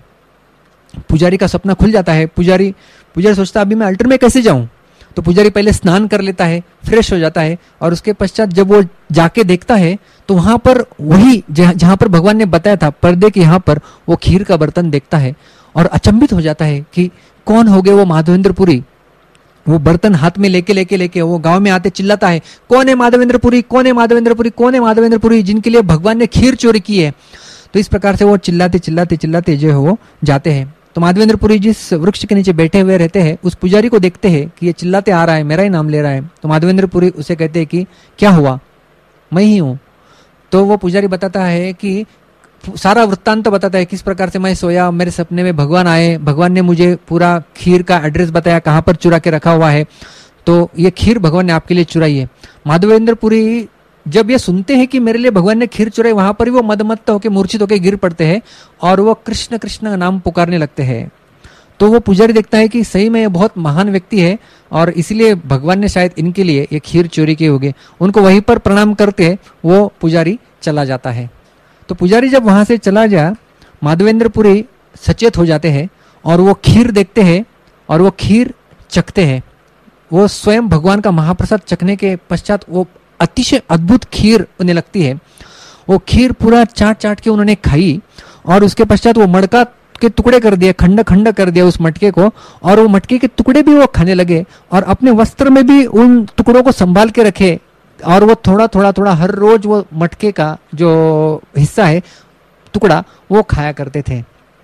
पुजारी का सपना खुल जाता है। पुजारी पुजारी सोचता अभी मैं अल्टर में कैसे जाऊं, तो पुजारी पहले स्नान कर लेता है, फ्रेश हो जाता है और उसके पश्चात जब वो जाके देखता है तो वहां पर वही जहां पर भगवान ने बताया था पर्दे के यहाँ पर वो खीर का बर्तन देखता है और अचंभित हो जाता है कि कौन हो गए वो माधवेंद्रपुरी। वो बर्तन हाथ में लेके लेके लेके वो गांव में आते चिल्लाता है, कौन है माधवेंद्रपुरी, कौन है माधवेंद्रपुरी, कौन है माधवेंद्रपुरी, जिनके लिए भगवान ने खीर चोरी की है। तो इस प्रकार से वो चिल्लाते चिल्लाते चिल्लाते जो है वो जाते हैं। तो माधवेंद्रपुरी जिस वृक्ष के नीचे बैठे हुए रहते हैं, उस पुजारी को देखते हैं कि ये चिल्लाते आ रहा है, मेरा ही नाम ले रहा है। तो माधवेंद्रपुरी उसे कहते हैं कि क्या हुआ, मैं ही हूं। तो वो पुजारी बताता है कि सारा वृत्तांत तो बताता है किस प्रकार से मैं सोया, मेरे सपने में भगवान आए, भगवान ने मुझे पूरा खीर का एड्रेस बताया, कहाँ पर चुरा के रखा हुआ है, तो ये खीर भगवान ने आपके लिए चुराई है। माधवेंद्रपुरी जब ये सुनते हैं कि मेरे लिए भगवान ने खीर चुराई, वहां पर वो मदमत्त होकर मूर्छित होकर गिर पड़ते हैं और वो कृष्ण कृष्ण नाम पुकारने लगते हैं। तो वो पुजारी देखता है कि सही में ये बहुत महान व्यक्ति है और इसलिए भगवान ने शायद इनके लिए ये खीर चोरी की होगी। उनको वहीं पर प्रणाम करते वो पुजारी चला जाता है। तो पुजारी जब वहां से चला जाए, माधवेंद्रपुरी सचेत हो जाते हैं और वो खीर देखते हैं और वो खीर चखते हैं। वो स्वयं भगवान का महाप्रसाद चखने के पश्चात वो अतिशय अद्भुत खीर उन्हें लगती है। वो खीर पूरा चाट चाट के उन्होंने खाई और उसके पश्चात वो मटका के टुकड़े कर दिए, खंड खंड कर दिया उस मटके को, और वो मटके के टुकड़े भी वो खाने लगे और अपने वस्त्र में भी उन टुकड़ों को संभाल के रखे और वो थोड़ा थोड़ा थोड़ा हर रोज वो मटके का जो हिस्सा है टुकड़ा वो खाया करते थे।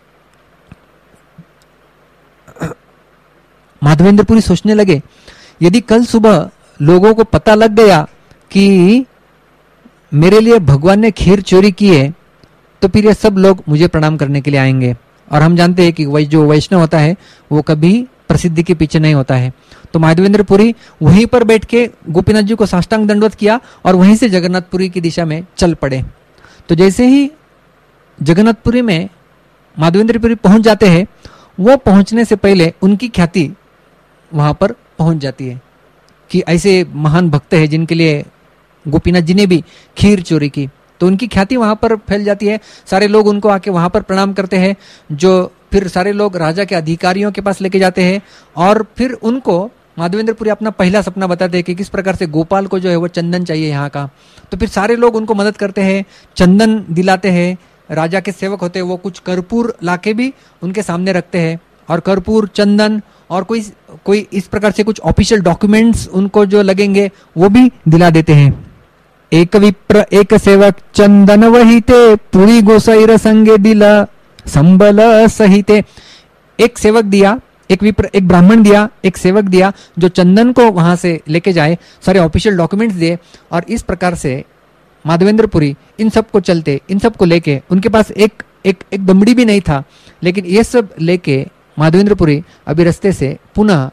माधवेंद्रपुरी सोचने लगे, यदि कल सुबह लोगों को पता लग गया कि मेरे लिए भगवान ने खीर चोरी की है तो फिर ये सब लोग मुझे प्रणाम करने के लिए आएंगे। और हम जानते हैं कि वही जो वैष्णव होता है वो कभी प्रसिद्धि के पीछे नहीं होता है। तो माधवेंद्रपुरी वहीं पर बैठ के गोपीनाथ जी को साष्टांग दंडवत किया और वहीं से जगन्नाथपुरी की दिशा में चल पड़े। तो जैसे ही जगन्नाथपुरी में माधवेंद्रपुरी पहुंच जाते हैं, वो पहुंचने से पहले उनकी ख्याति वहां पर पहुंच जाती है कि ऐसे महान भक्त है जिनके लिए गोपीनाथ जी ने भी खीर चोरी की। तो उनकी ख्याति वहां पर फैल जाती है। सारे लोग उनको आके वहां पर प्रणाम करते हैं, जो फिर सारे लोग राजा के अधिकारियों के पास लेके जाते हैं और फिर उनको माधवेंद्रपुरी अपना पहला सपना बताते हैं कि किस प्रकार से गोपाल को जो है वो चंदन चाहिए यहाँ का। तो फिर सारे लोग उनको मदद करते हैं, चंदन दिलाते हैं। राजा के सेवक होते हैं वो कुछ कर्पूर लाके भी उनके सामने रखते हैं और कर्पूर, चंदन और कोई कोई इस प्रकार से कुछ ऑफिशियल डॉक्यूमेंट्स उनको जो लगेंगे वो भी दिला देते हैं। एक विप्र एक सेवक चंदन वहीते, पुरी गोसाईर संगे दिला संबल सहिते। एक सेवक दिया, एक विप्र एक ब्राह्मण दिया, एक सेवक दिया जो चंदन को वहां से लेके जाए, सारे ऑफिशियल डॉक्यूमेंट्स दिए। और इस प्रकार से माधवेंद्रपुरी इन सब को चलते, इन सब को लेके, उनके पास एक एक एक दमड़ी भी नहीं था, लेकिन ये सब लेके माधवेंद्रपुरी अभी रास्ते से पुनः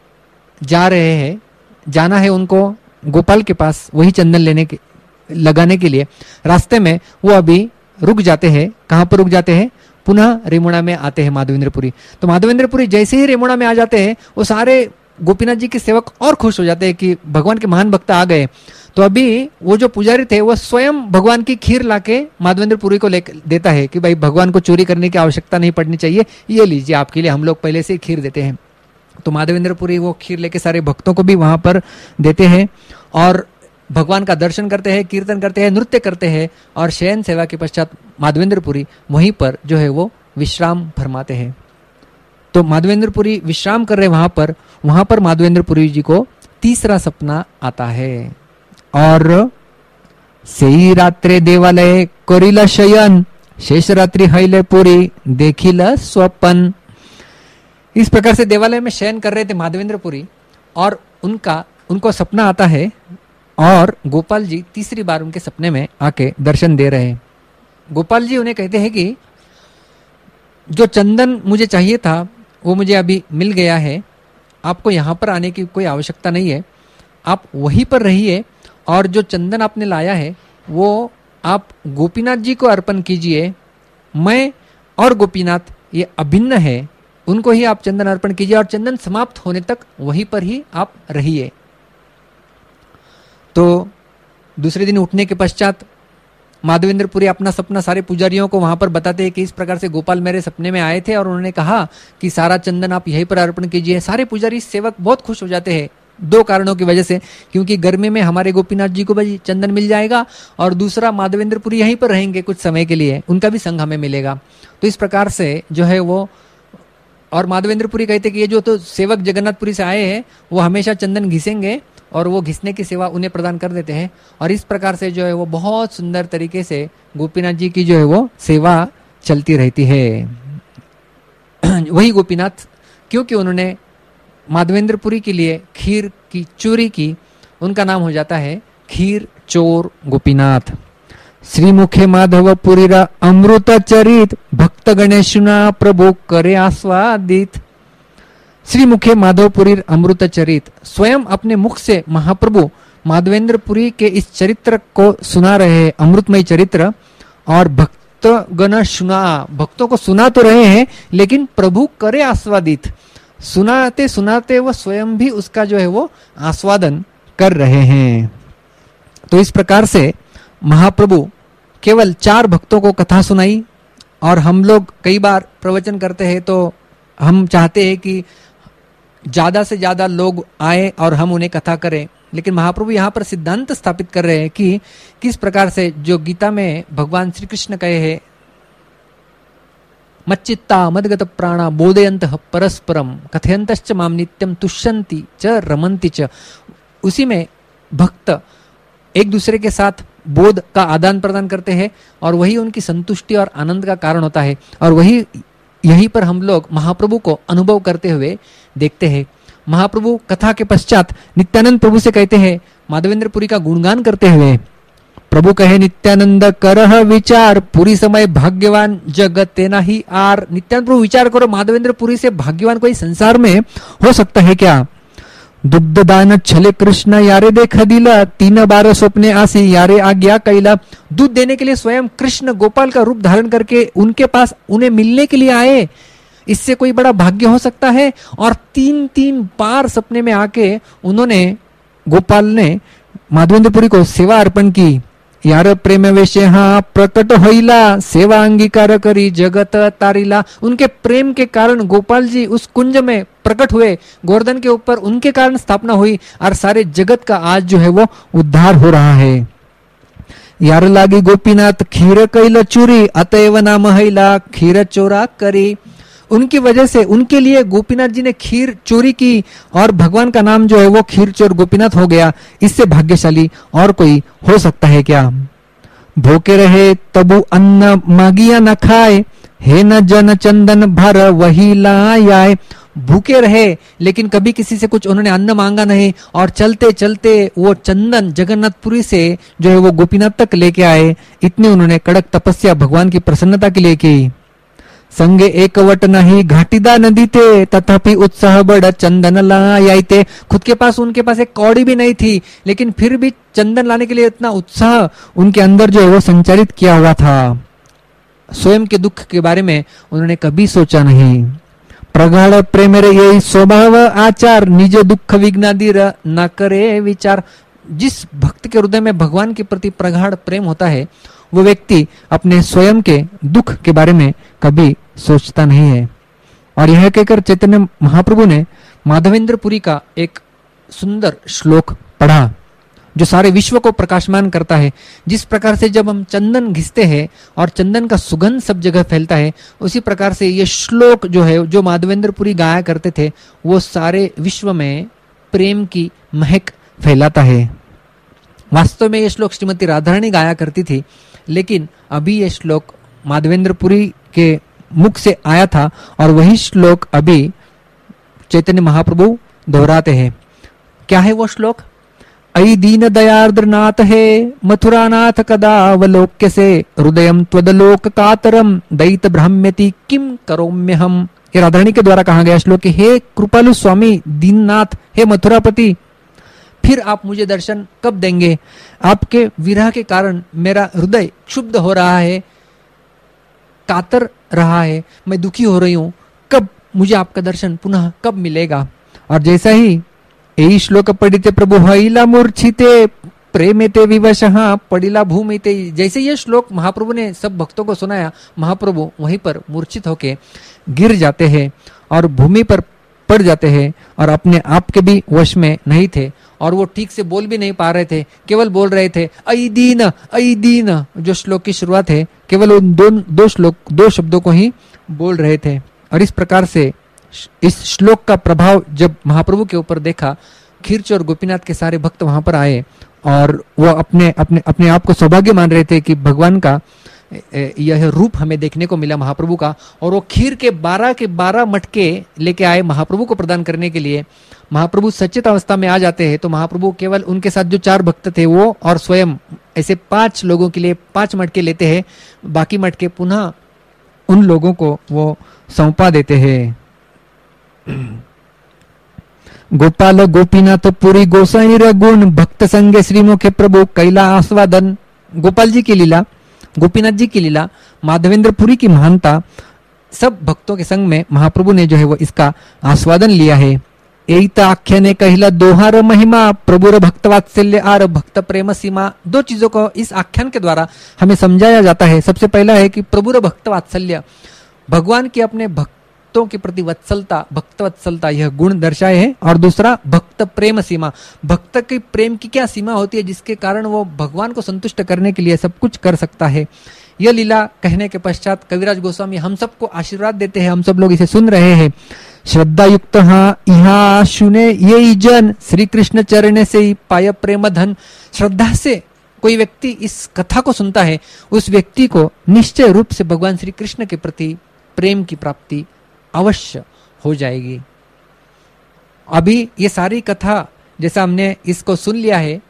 जा रहे हैं। जाना है उनको गोपाल के पास वही चंदन लेने के लगाने के लिए। रास्ते में वो अभी रुक जाते हैं। कहाँ पर रुक जाते हैं? पुनः रेमुणा में आते हैं माधवेंद्रपुरी। तो माधवेंद्रपुरी जैसे ही रेमुणा में आ जाते हैं, वो सारे गोपीनाथ जी के सेवक और खुश हो जाते हैं कि भगवान के महान भक्त आ गए। तो अभी वो जो पुजारी थे वो स्वयं भगवान की खीर लाके माधवेंद्रपुरी को ले देता है कि भाई भगवान को चोरी करने की आवश्यकता नहीं पड़नी चाहिए, ये लीजिए आपके लिए हम लोग पहले से खीर देते हैं। तो माधवेंद्रपुरी वो खीर लेके सारे भक्तों को भी वहां पर देते हैं और भगवान का दर्शन करते हैं, कीर्तन करते हैं, नृत्य करते हैं और शयन सेवा के पश्चात माधवेंद्रपुरी वहीं पर जो है वो विश्राम फरमाते हैं। तो माधवेंद्रपुरी विश्राम कर रहे वहां पर वहां पर माधवेंद्रपुरी जी को तीसरा सपना आता है और सेई रात्रे देवालय करिला शयन, शेष रात्रि हईले पुरी देखिला स्वपन। इस प्रकार से देवालय में शयन कर रहे थे माधवेंद्रपुरी, और उनका उनको सपना आता है और गोपाल जी तीसरी बार उनके सपने में आके दर्शन दे रहे हैं। गोपाल जी उन्हें कहते हैं कि जो चंदन मुझे चाहिए था वो मुझे अभी मिल गया है, आपको यहाँ पर आने की कोई आवश्यकता नहीं है, आप वहीं पर रहिए और जो चंदन आपने लाया है वो आप गोपीनाथ जी को अर्पण कीजिए। मैं और गोपीनाथ ये अभिन्न है, उनको ही आप चंदन अर्पण कीजिए और चंदन समाप्त होने तक वहीं पर ही आप रहिए। तो दूसरे दिन उठने के पश्चात माधवेंद्रपुरी अपना सपना सारे पुजारियों को वहां पर बताते हैं कि इस प्रकार से गोपाल मेरे सपने में आए थे और उन्होंने कहा कि सारा चंदन आप यहीं पर अर्पण कीजिए। सारे पुजारी सेवक बहुत खुश हो जाते हैं, दो कारणों की वजह से, क्योंकि गर्मी में हमारे गोपीनाथ जी को भी चंदन मिल जाएगा और दूसरा माधवेंद्रपुरी यहीं पर रहेंगे कुछ समय के लिए, उनका भी संग हमें मिलेगा। तो इस प्रकार से जो है वो, और माधवेंद्रपुरी कहते कि ये जो तो सेवक जगन्नाथपुरी से आए हैं वो हमेशा चंदन घिसेंगे और वो घिसने की सेवा उन्हें प्रदान कर देते हैं। और इस प्रकार से जो है वो बहुत सुंदर तरीके से गोपीनाथ जी की जो है वो सेवा चलती रहती है। वही गोपीनाथ, क्योंकि उन्होंने माधवेंद्रपुरी के लिए खीर की चोरी की, उनका नाम हो जाता है खीर चोर गोपीनाथ। श्रीमुखे माधवपुरी रा अमृत चरित, भक्त गणेशना प्रभु करे आस्वादित। श्रीमुखे माधवपुरी अमृत चरित, स्वयं अपने मुख से महाप्रभु माधवेंद्रपुरी के इस चरित्र को सुना रहे हैं, अमृतमय चरित्र, और भक्त गण सुना, भक्तों को सुना तो रहे हैं लेकिन प्रभु करे आस्वादित, सुनाते सुनाते वो स्वयं भी उसका जो है वो आस्वादन कर रहे हैं। तो इस प्रकार से महाप्रभु केवल चार भक्तों को कथा सुनाई। और हम लोग कई बार प्रवचन करते हैं तो हम चाहते हैं कि ज्यादा से ज्यादा लोग आए और हम उन्हें कथा करें, लेकिन महाप्रभु यहाँ पर सिद्धांत स्थापित कर रहे हैं कि किस प्रकार से जो गीता में भगवान श्री कृष्ण कहे हैं, मच्चित्ता मदगत प्राणा बोधयन्तः परस्परम कथयन्तश्च माम नित्यम तुष्यन्ति च रमन्ति च, उसी में भक्त एक दूसरे के साथ बोध का आदान प्रदान करते हैं और वही उनकी संतुष्टि और आनंद का कारण होता है। और वही यहीं पर हम लोग महाप्रभु को अनुभव करते हुए देखते हैं। महाप्रभु कथा के पश्चात नित्यानंद प्रभु से कहते हैं, माधवेंद्रपुरी का गुणगान करते हुए, प्रभु कहे नित्यानंद करह विचार, पुरी समय भाग्यवान जगत तेना ही आर। नित्यानंद प्रभु विचार करो, माधवेंद्रपुरी से भाग्यवान कोई संसार में हो सकता है क्या? दुग्ध दान छले कृष्ण यारे देख दिला, तीन बार स्वप्ने आसी यारे आज्ञा कैला। दूध देने के लिए स्वयं कृष्ण गोपाल का रूप धारण करके उनके पास उन्हें मिलने के लिए आए, इससे कोई बड़ा भाग्य हो सकता है? और तीन तीन बार सपने में आके उन्होंने, गोपाल ने माधवेंद्रपुरी को सेवा अर्पण की। यार प्रेम वेशे हाँ प्रकट होइला, सेवा अंगीकार करी जगत तारिला। उनके प्रेम के कारण गोपाल जी उस कुंज में प्रकट हुए, गोवर्धन के ऊपर उनके कारण स्थापना हुई और सारे जगत का आज जो है वो उद्धार हो रहा है। यार लागी गोपीनाथ खीर कैल चूरी, अतएव नाम हैला खीर चोरा करी। उनकी वजह से, उनके लिए गोपीनाथ जी ने खीर चोरी की और भगवान का नाम जो है वो खीर चोर गोपीनाथ हो गया। इससे भाग्यशाली और कोई हो सकता है क्या? भूखे रहे तबु अन्न मागिया न खाए, हे न जन चंदन भर वही लाए। भूखे रहे लेकिन कभी किसी से कुछ उन्होंने अन्न मांगा नहीं और चलते चलते वो चंदन जगन्नाथपुरी से जो है वो गोपीनाथ तक लेके आए। इतनी उन्होंने कड़क तपस्या भगवान की प्रसन्नता के लिए की। संगे एक वट नहीं घाटीदा नदी थे, तथापि उत्साह बड़ चंदन लाए थे। खुद के पास उनके पास एक कौड़ी भी नहीं थी, लेकिन फिर भी चंदन लाने के लिए इतना उत्साह उनके अंदर जो है वो संचारित किया हुआ था। स्वयं के दुख के बारे में उन्होंने कभी सोचा नहीं। प्रगाढ़ प्रेम रे यही स्वभाव आचार, निज दुख विघ्नादि न करे विचार। जिस भक्त के हृदय में भगवान के प्रति प्रगाढ़ प्रेम होता है, वो व्यक्ति अपने स्वयं के दुख के बारे में कभी सोचता नहीं है। और यह कहकर चैतन्य महाप्रभु ने माधवेंद्रपुरी का एक सुंदर श्लोक पढ़ा जो सारे विश्व को प्रकाशमान करता है। जिस प्रकार से जब हम चंदन घिसते हैं और चंदन का सुगंध सब जगह फैलता है, उसी प्रकार से ये श्लोक जो है, जो माधवेंद्रपुरी गाया करते थे, वो सारे विश्व में प्रेम की महक फैलाता है। वास्तव में ये श्लोक श्रीमती राधारानी गाया करती थी, लेकिन अभी ये श्लोक माधवेंद्रपुरी के मुख से आया था और वही श्लोक अभी चैतन्य महाप्रभु दोहराते हैं। क्या है वो श्लोक? अयि दीन दयार्द्रनाथ है मथुरानाथ कदावलोक्य से हृदयम त्वदलोक कातरम दैत भ्राम्यति किम करोम्यहम। ये राधारानी के द्वारा कहा गया श्लोक। हे कृपालु स्वामी दीननाथ, हे मथुरापति, फिर आप मुझे दर्शन कब देंगे? आपके विरह के कारण मेरा हृदय क्षुब्ध हो रहा है, कातर रहा है, मैं दुखी हो रही हूं। कब मुझे आपका दर्शन पुनः कब मिलेगा? और जैसा ही यही श्लोक पढ़िते प्रभु हईला मूर्छिते प्रेमेते विवशः पड़िला भूमिते। जैसे ये श्लोक महाप्रभु ने सब भक्तों को सुनाया, महाप्रभु वहीं पर मूर्छित होके गिर जाते हैं और भूमि पर पड़ जाते हैं और अपने आप के भी वश में नहीं थे और वो ठीक से बोल भी नहीं पा रहे थे, केवल बोल रहे थे अयि दीन अयि दीन। जो श्लोक की शुरुआत है केवल उन दो दो श्लोक दो शब्दों को ही बोल रहे थे। और इस प्रकार से इस श्लोक का प्रभाव जब महाप्रभु के ऊपर देखा, खीरचोर और गोपीनाथ के सारे भक्त वहां पर आए और वो अपने अपने अपने आप को सौभाग्य मान रहे थे कि भगवान का यह रूप हमें देखने को मिला महाप्रभु का। और वो खीर के बारह के बारह मटके लेके आए महाप्रभु को प्रदान करने के लिए। महाप्रभु सचेत अवस्था में आ जाते हैं तो महाप्रभु केवल उनके साथ जो चार भक्त थे वो और स्वयं ऐसे पांच लोगों के लिए पांच मटके लेते हैं, बाकी मटके पुनः उन लोगों को वो सौंपा देते हैं। गोपाल गोपीनाथ पुरी गोसाई रगुण भक्त संगे श्रीमुखे प्रभु कैला आस्वादन। गोपाल जी की लीला, गोपीनाथ जी की लीला, माधवेंद्र पुरी की महानता, सब भक्तों के संग में महाप्रभु ने जो है वो इसका आस्वादन लिया है। एता आख्या ने कहिला दोहार महिमा प्रभुर भक्त वात्सल्य आर भक्त प्रेम सीमा। दो चीजों को इस आख्यान के द्वारा हमें समझाया जाता है। सबसे पहला है कि प्रभुर भक्त वात्सल्य, भगवान की अपने भक्तों के प्रति वत्सलता, भक्त वत्सलता, यह गुण दर्शाए है। और दूसरा भक्त प्रेम सीमा, भक्त के प्रेम की क्या सीमा होती है जिसके कारण वो भगवान को संतुष्ट करने के लिए सब कुछ कर सकता है। यह लीला कहने के पश्चात कविराज गोस्वामी हम सबको आशीर्वाद देते हैं। हम सब लोग इसे सुन रहे हैं। श्रद्धा युक्त यहाँ सुने ये जन श्री कृष्ण चरण से ही पाय प्रेम धन। श्रद्धा से कोई व्यक्ति इस कथा को सुनता है, उस व्यक्ति को निश्चय रूप से भगवान श्री कृष्ण के प्रति प्रेम की प्राप्ति अवश्य हो जाएगी। अभी ये सारी कथा जैसा हमने इसको सुन लिया है,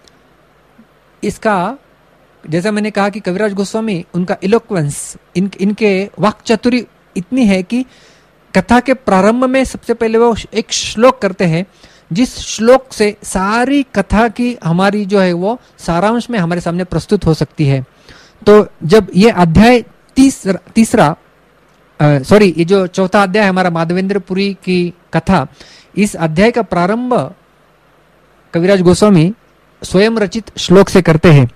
इसका जैसा मैंने कहा कि कविराज गोस्वामी उनका इलोक्वेंस, इन, इनके वाक चातुर्य इतनी है कि कथा के प्रारंभ में सबसे पहले वो एक श्लोक करते हैं जिस श्लोक से सारी कथा की हमारी जो है वो सारांश में हमारे सामने प्रस्तुत हो सकती है। तो जब ये अध्याय तीसरा तीसरा सॉरी ये जो चौथा अध्याय हमारा माधवेंद्र पुरी की कथा, इस अध्याय का प्रारंभ कविराज गोस्वामी स्वयं रचित श्लोक से करते हैं।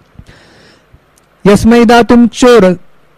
यस्मै दातुम चोर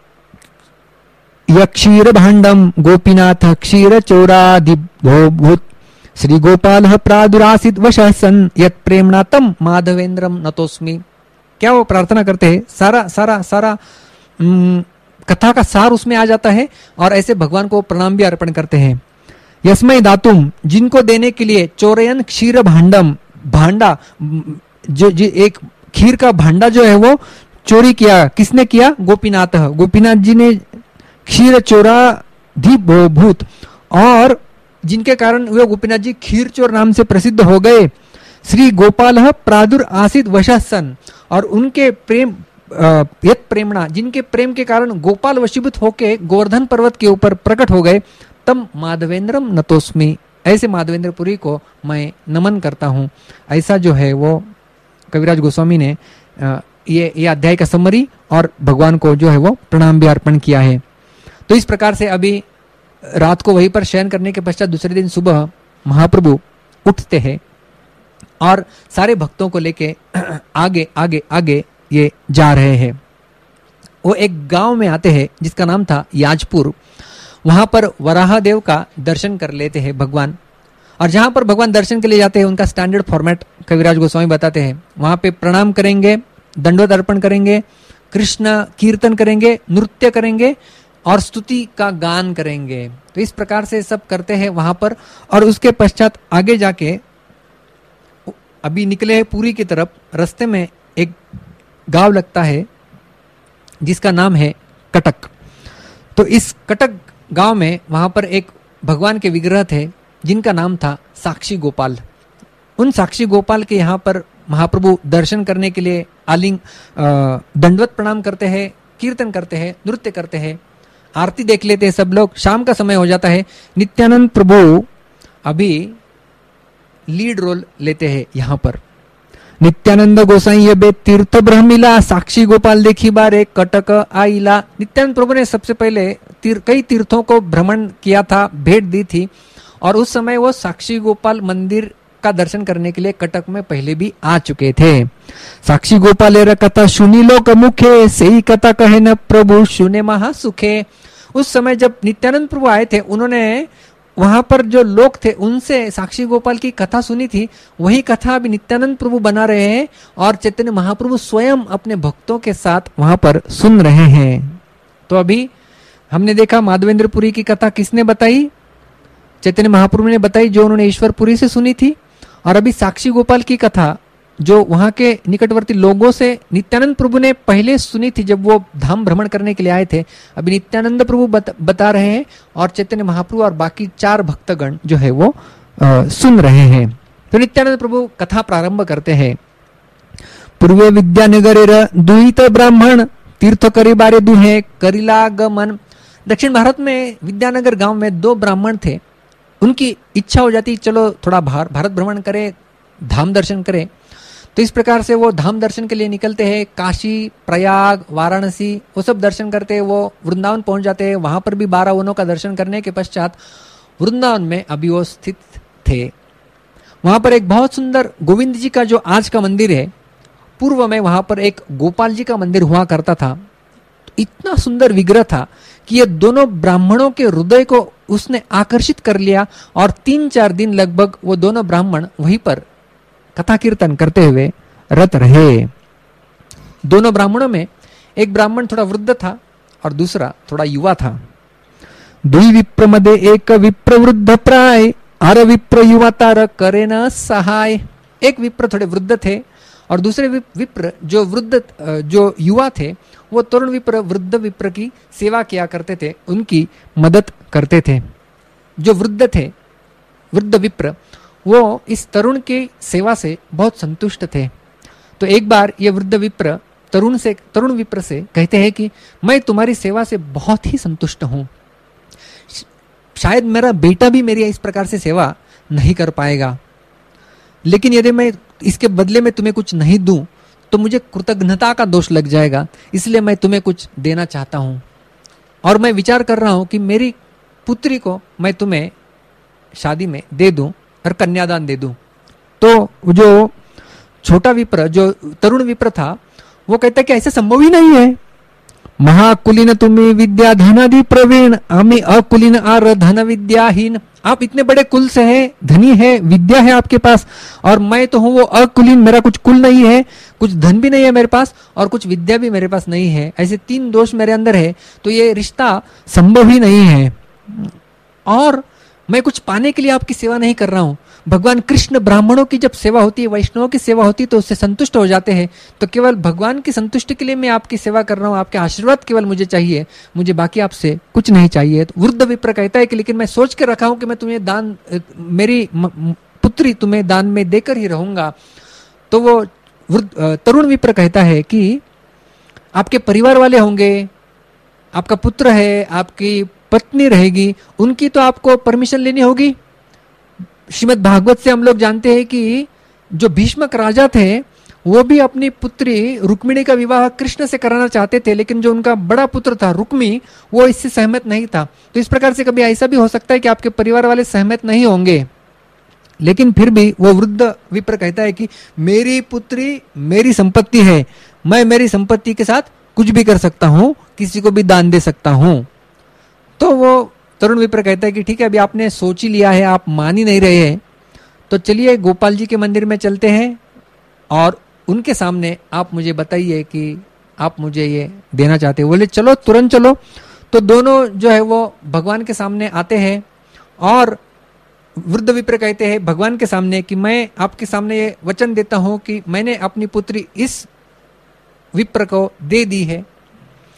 यक्षीर भांडम गोपीनाथ क्षीर चोराधिभूत श्री गोपाल प्रादुरासित वशः सन यत् प्रेमणा तम माधवेंद्रम नतोस्मि। क्या वो प्रार्थना करते हैं? सारा सारा सारा कथा का सार उसमें आ जाता है और ऐसे भगवान को प्रणाम भी अर्पण करते हैं। यस्मै दातुम, जिनको देने के लिए, चोरयन क्षीर भांडम, भांडा जो, जो एक खीर का भांडा जो है वो चोरी किया। किसने किया? गोपीनाथ, गोपीनाथ जी ने क्षीर चोराधिभूत, और जिनके कारण वे गोपीनाथ जी खीर चोर नाम से प्रसिद्ध हो गए। श्री गोपाल प्रादुर आसित वशः सन, और उनके प्रेम यत प्रेमणा, जिनके प्रेम के कारण गोपाल वशीभूत होके गोवर्धन पर्वत के ऊपर प्रकट हो गए। तम माधवेंद्रम नतोस्मि, ऐसे माधवेंद्र पुरी को मैं नमन करता हूँ। ऐसा जो है वो कविराज गोस्वामी ने ये ये अध्याय का समरी और भगवान को जो है वो प्रणाम भी अर्पण किया है। तो इस प्रकार से अभी रात को वहीं पर शयन करने के पश्चात दूसरे दिन सुबह महाप्रभु उठते हैं और सारे भक्तों को लेके आगे आगे आगे ये जा रहे हैं। वो एक गांव में आते हैं जिसका नाम था याजपुर। वहां पर वराह देव का दर्शन कर लेते हैं भगवान। और जहां पर भगवान दर्शन के लिए जाते हैं उनका स्टैंडर्ड फॉर्मेट कविराज गोस्वामी बताते हैं। वहां पे प्रणाम करेंगे, दंडवत अर्पण करेंगे, कृष्ण कीर्तन करेंगे, नृत्य करेंगे और स्तुति का गान करेंगे। तो इस प्रकार से सब करते हैं वहां पर। और उसके पश्चात आगे जाके अभी निकले हैं पुरी की तरफ। रास्ते में एक गांव लगता है जिसका नाम है कटक। तो इस कटक गांव में वहां पर एक भगवान के विग्रह थे जिनका नाम था साक्षी गोपाल। उन साक्षी गोपाल के यहाँ पर महाप्रभु दर्शन करने के लिए आलिंग दंडवत प्रणाम करते हैं, कीर्तन करते हैं, नृत्य करते हैं, आरती देख लेते हैं सब लोग। शाम का समय हो जाता है, नित्यानंद प्रभु अभी लीड रोल लेते हैं यहाँ पर। नित्यानंद गोसाई ये बे तीर्थ ब्रह्मिला, साक्षी गोपाल देखी बारे कटक आईला। नित्यानंद प्रभु ने सबसे पहले तीर, कई तीर्थों को भ्रमण किया था, भेंट दी थी, और उस समय वो साक्षी गोपाल मंदिर का दर्शन करने के लिए कटक में पहले भी आ चुके थे। साक्षी गोपाल कथा सुनी लोक मुखे, सही कथा कहे न प्रभु सुने महा सुखे। उस समय जब नित्यानंद प्रभु आए थे, उन्होंने वहां पर जो लोग थे उनसे साक्षी गोपाल की कथा सुनी थी। वही कथा अभी नित्यानंद प्रभु बना रहे हैं और चैतन्य महाप्रभु स्वयं अपने भक्तों के साथ वहां पर सुन रहे हैं। तो अभी हमने देखा माधवेंद्रपुरी की कथा किसने बताई? चैतन्य महाप्रभु ने बताई, जो उन्होंने ईश्वरपुरी से सुनी थी। और अभी साक्षी गोपाल की कथा जो वहां के निकटवर्ती लोगों से नित्यानंद प्रभु ने पहले सुनी थी जब वो धाम भ्रमण करने के लिए आए थे, अभी नित्यानंद प्रभु बत, बता रहे हैं और चैतन्य महाप्रभु और बाकी चार भक्तगण जो है वो आ, सुन रहे हैं। तो नित्यानंद प्रभु कथा प्रारंभ करते हैं। पूर्वे विद्यानगर दुहित ब्राह्मण तीर्थ करी बारे दुहे करिलागमन। दक्षिण भारत में विद्यानगर गांव में दो ब्राह्मण थे। उनकी इच्छा हो जाती चलो थोड़ा भारत भ्रमण करें, धाम दर्शन करें। तो इस प्रकार से वो धाम दर्शन के लिए निकलते हैं। काशी, प्रयाग, वाराणसी वो सब दर्शन करते हैं। वो वृंदावन पहुंच जाते हैं। वहां पर भी बारह वनों का दर्शन करने के पश्चात वृंदावन में अभी वो स्थित थे। वहां पर एक बहुत सुंदर गोविंद जी का जो आज का मंदिर है, पूर्व में वहां पर एक गोपाल जी का मंदिर हुआ करता था। तो इतना सुंदर विग्रह था कि ये दोनों ब्राह्मणों के हृदय को उसने आकर्षित कर लिया और तीन चार दिन लगभग वो दोनों ब्राह्मण वहीं पर कथा कीर्तन करते हुए रत रहे। दोनों ब्राह्मणों में एक ब्राह्मण थोड़ा वृद्ध था और दूसरा थोड़ा युवा था। दुई विप्र मध्ये एक विप्र वृद्ध प्राय, अर विप्र युवा तार करे न सहाय। एक विप्र थोड़े वृद्ध थे और दूसरे विप्र जो वृद्ध जो युवा थे वो तरुण विप्र वृद्ध विप्र की सेवा किया करते थे, उनकी मदद करते थे। जो वृद्ध थे, वृद्ध विप्र, वो इस तरुण की सेवा से बहुत संतुष्ट थे। तो एक बार ये वृद्ध विप्र तरुण से तरुण विप्र से कहते हैं कि मैं तुम्हारी सेवा से बहुत ही संतुष्ट हूं, शायद मेरा बेटा भी मेरी इस प्रकार से सेवा नहीं कर पाएगा, लेकिन यदि मैं इसके बदले में तुम्हें कुछ नहीं दूं तो मुझे कृतज्ञता का दोष लग जाएगा, इसलिए मैं तुम्हें कुछ देना चाहता हूं। और मैं विचार कर रहा हूं कि मेरी पुत्री को मैं तुम्हें शादी में दे दूं और कन्यादान दे दूं। तो जो छोटा विप्र, जो तरुण विप्र था, वो कहता कि ऐसा संभव ही नहीं है। महाकुलीन तुम्हें विद्या धनादि प्रवीण, हमें अकुलीन आर धन विद्याहीन। आप इतने बड़े कुल से हैं, धनी है, विद्या है आपके पास, और मैं तो हूं वो अकुलीन, मेरा कुछ कुल नहीं है, कुछ धन भी नहीं है मेरे पास और कुछ विद्या भी मेरे पास नहीं है। ऐसे तीन दोष मेरे अंदर है, तो ये रिश्ता संभव ही नहीं है। और मैं कुछ पाने के लिए आपकी सेवा नहीं कर रहा हूं। भगवान कृष्ण ब्राह्मणों की जब सेवा होती है, वैष्णवों की सेवा होती है, तो उससे संतुष्ट हो जाते हैं। तो केवल भगवान की संतुष्टि के लिए मैं आपकी सेवा कर रहा हूं, आपके आशीर्वाद केवल मुझे चाहिए, मुझे बाकी आपसे कुछ नहीं चाहिए। तो वृद्ध विप्र कहता है कि लेकिन मैं सोच के रखा हूं कि मैं तुम्हें दान, मेरी पुत्री तुम्हें दान में देकर ही रहूंगा। तो वो वृद्ध तरुण विप्र कहता है कि आपके परिवार वाले होंगे, आपका पुत्र है, आपकी पत्नी रहेगी, उनकी तो आपको परमिशन लेनी होगी। श्रीमद् भागवत से हम लोग जानते हैं कि जो भीष्मक राजा थे वो भी अपनी पुत्री रुक्मिणी का विवाह कृष्ण से कराना चाहते थे, लेकिन जो उनका बड़ा पुत्र था रुक्मी, वो इससे सहमत नहीं था। तो इस प्रकार से कभी ऐसा भी हो सकता है कि आपके परिवार वाले सहमत नहीं होंगे, लेकिन फिर भी वो वृद्ध विप्र कहता है कि मेरी पुत्री मेरी संपत्ति है, मैं मेरी संपत्ति के साथ कुछ भी कर सकता हूं, किसी को भी दान दे सकता हूं। तो वो तरुण विप्र कहता है कि ठीक है, अभी आपने सोच ही लिया है, आप मान ही नहीं रहे हैं, तो चलिए गोपाल जी के मंदिर में चलते हैं और उनके सामने आप मुझे बताइए कि आप मुझे ये देना चाहते हैं। बोले चलो, तुरंत चलो। तो दोनों जो है वो भगवान के सामने आते हैं और वृद्ध विप्र कहते हैं भगवान के सामने कि मैं आपके सामने ये वचन देता हूं कि मैंने अपनी पुत्री इस विप्र को दे दी है।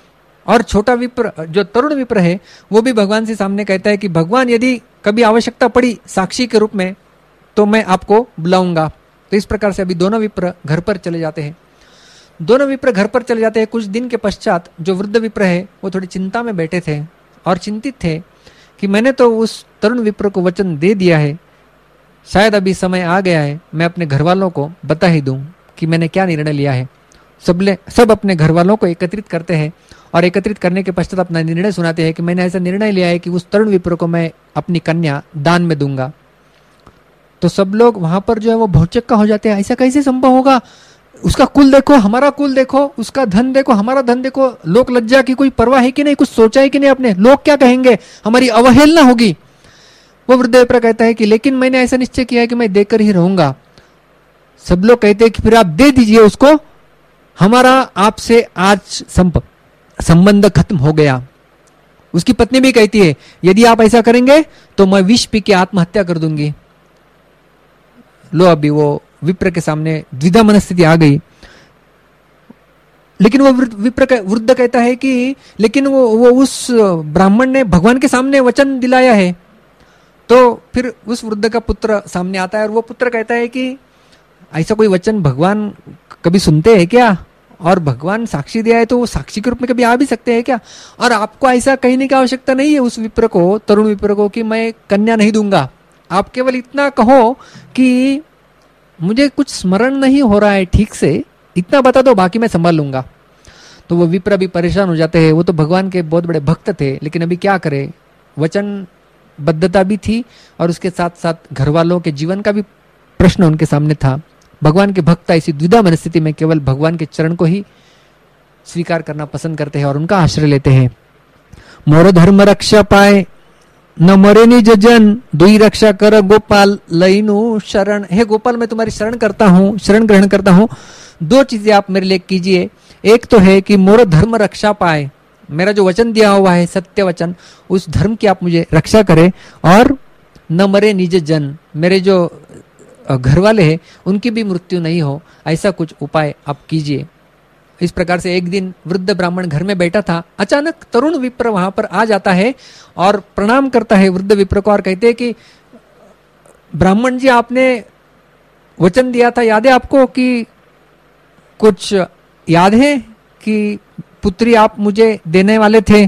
और छोटा विप्र जो तरुण विप्र है वो भी भगवान से सामने कहता है कि भगवान यदि कभी आवश्यकता पड़ी साक्षी के रूप में तो मैं आपको बुलाऊंगा। तो इस प्रकार से अभी दोनों विप्र घर पर चले जाते हैं। दोनों विप्र घर पर चले जाते हैं। कुछ दिन के पश्चात जो वृद्ध विप्र है वो थोड़ी चिंता में बैठे थे और चिंतित थे कि मैंने तो उस तरुण विप्र को वचन दे दिया है, शायद अभी समय आ गया है मैं अपने घर वालों को बता ही दूं कि मैंने क्या निर्णय लिया है। सबले सब अपने घर वालों को एकत्रित करते हैं और एकत्रित करने के पश्चात अपना निर्णय सुनाते हैं कि मैंने ऐसा निर्णय लिया है कि उस तरुण विप्र को मैं अपनी कन्या दान में दूंगा। तो सब लोग वहां पर जो है वो भौचक्का हो जाते हैं, ऐसा कैसे संभव होगा? उसका कुल देखो, हमारा कुल देखो, उसका धन देखो, हमारा धन देखो, लोक लज्जा की कोई परवाह है कि नहीं? कुछ सोचा है कि नहीं आपने? लोग क्या कहेंगे? हमारी अवहेलना होगी। वो वृद्ध विप्र कहता है कि लेकिन मैंने ऐसा निश्चय किया है कि मैं देकर ही रहूंगा। सब लोग कहते हैं कि फिर आप दे दीजिए उसको, हमारा आपसे आज संबंध खत्म हो गया। उसकी पत्नी भी कहती है यदि आप ऐसा करेंगे तो मैं विष पी के आत्महत्या कर दूंगी। लो अभी वो विप्र के सामने द्विधा मनस्थिति आ गई। लेकिन वो विप्र वृद्ध कहता है कि लेकिन वो वो उस ब्राह्मण ने भगवान के सामने वचन दिलाया है। तो फिर उस वृद्ध का पुत्र सामने आता है और वो पुत्र कहता है कि ऐसा कोई वचन भगवान कभी सुनते हैं क्या? और भगवान साक्षी दिया है तो वो साक्षी के रूप में कभी आ भी सकते हैं क्या? और आपको ऐसा कहने की आवश्यकता नहीं है उस विप्र को, तरुण विप्र को, कि मैं कन्या नहीं दूंगा। आप केवल इतना कहो कि मुझे कुछ स्मरण नहीं हो रहा है ठीक से, इतना बता दो, बाकी मैं संभाल लूंगा। तो वो विप्र भी परेशान हो जाते हैं। वो तो भगवान के बहुत बड़े भक्त थे, लेकिन अभी क्या करे, वचन बद्धता भी थी और उसके साथ साथ घर वालों के जीवन का भी प्रश्न उनके सामने था। भगवान के भक्त ऐसी द्विधा मनस्थिति में केवल भगवान के चरण को ही स्वीकार करना पसंद करते हैं और उनका आश्रय लेते हैं। मोर धर्म रक्षा पाए न मरे निज जन, दुई रक्षा कर गोपाल लईनु शरण। हे गोपाल, मैं तुम्हारी शरण करता हूँ, शरण ग्रहण करता हूँ। दो चीजें आप मेरे लिए कीजिए। एक तो है कि मोर धर्म रक्षा पाए, मेरा जो वचन दिया हुआ है सत्य वचन, उस धर्म की आप मुझे रक्षा करें। और न मरे निज जन, मेरे जो घर वाले हैं उनकी भी मृत्यु नहीं हो, ऐसा कुछ उपाय आप कीजिए। इस प्रकार से एक दिन वृद्ध ब्राह्मण घर में बैठा था, अचानक तरुण विप्र वहां पर आ जाता है और प्रणाम करता है वृद्ध विप्र को और कहते हैं कि ब्राह्मण जी, आपने वचन दिया था, याद है आपको? कि कुछ याद है कि पुत्री आप मुझे देने वाले थे?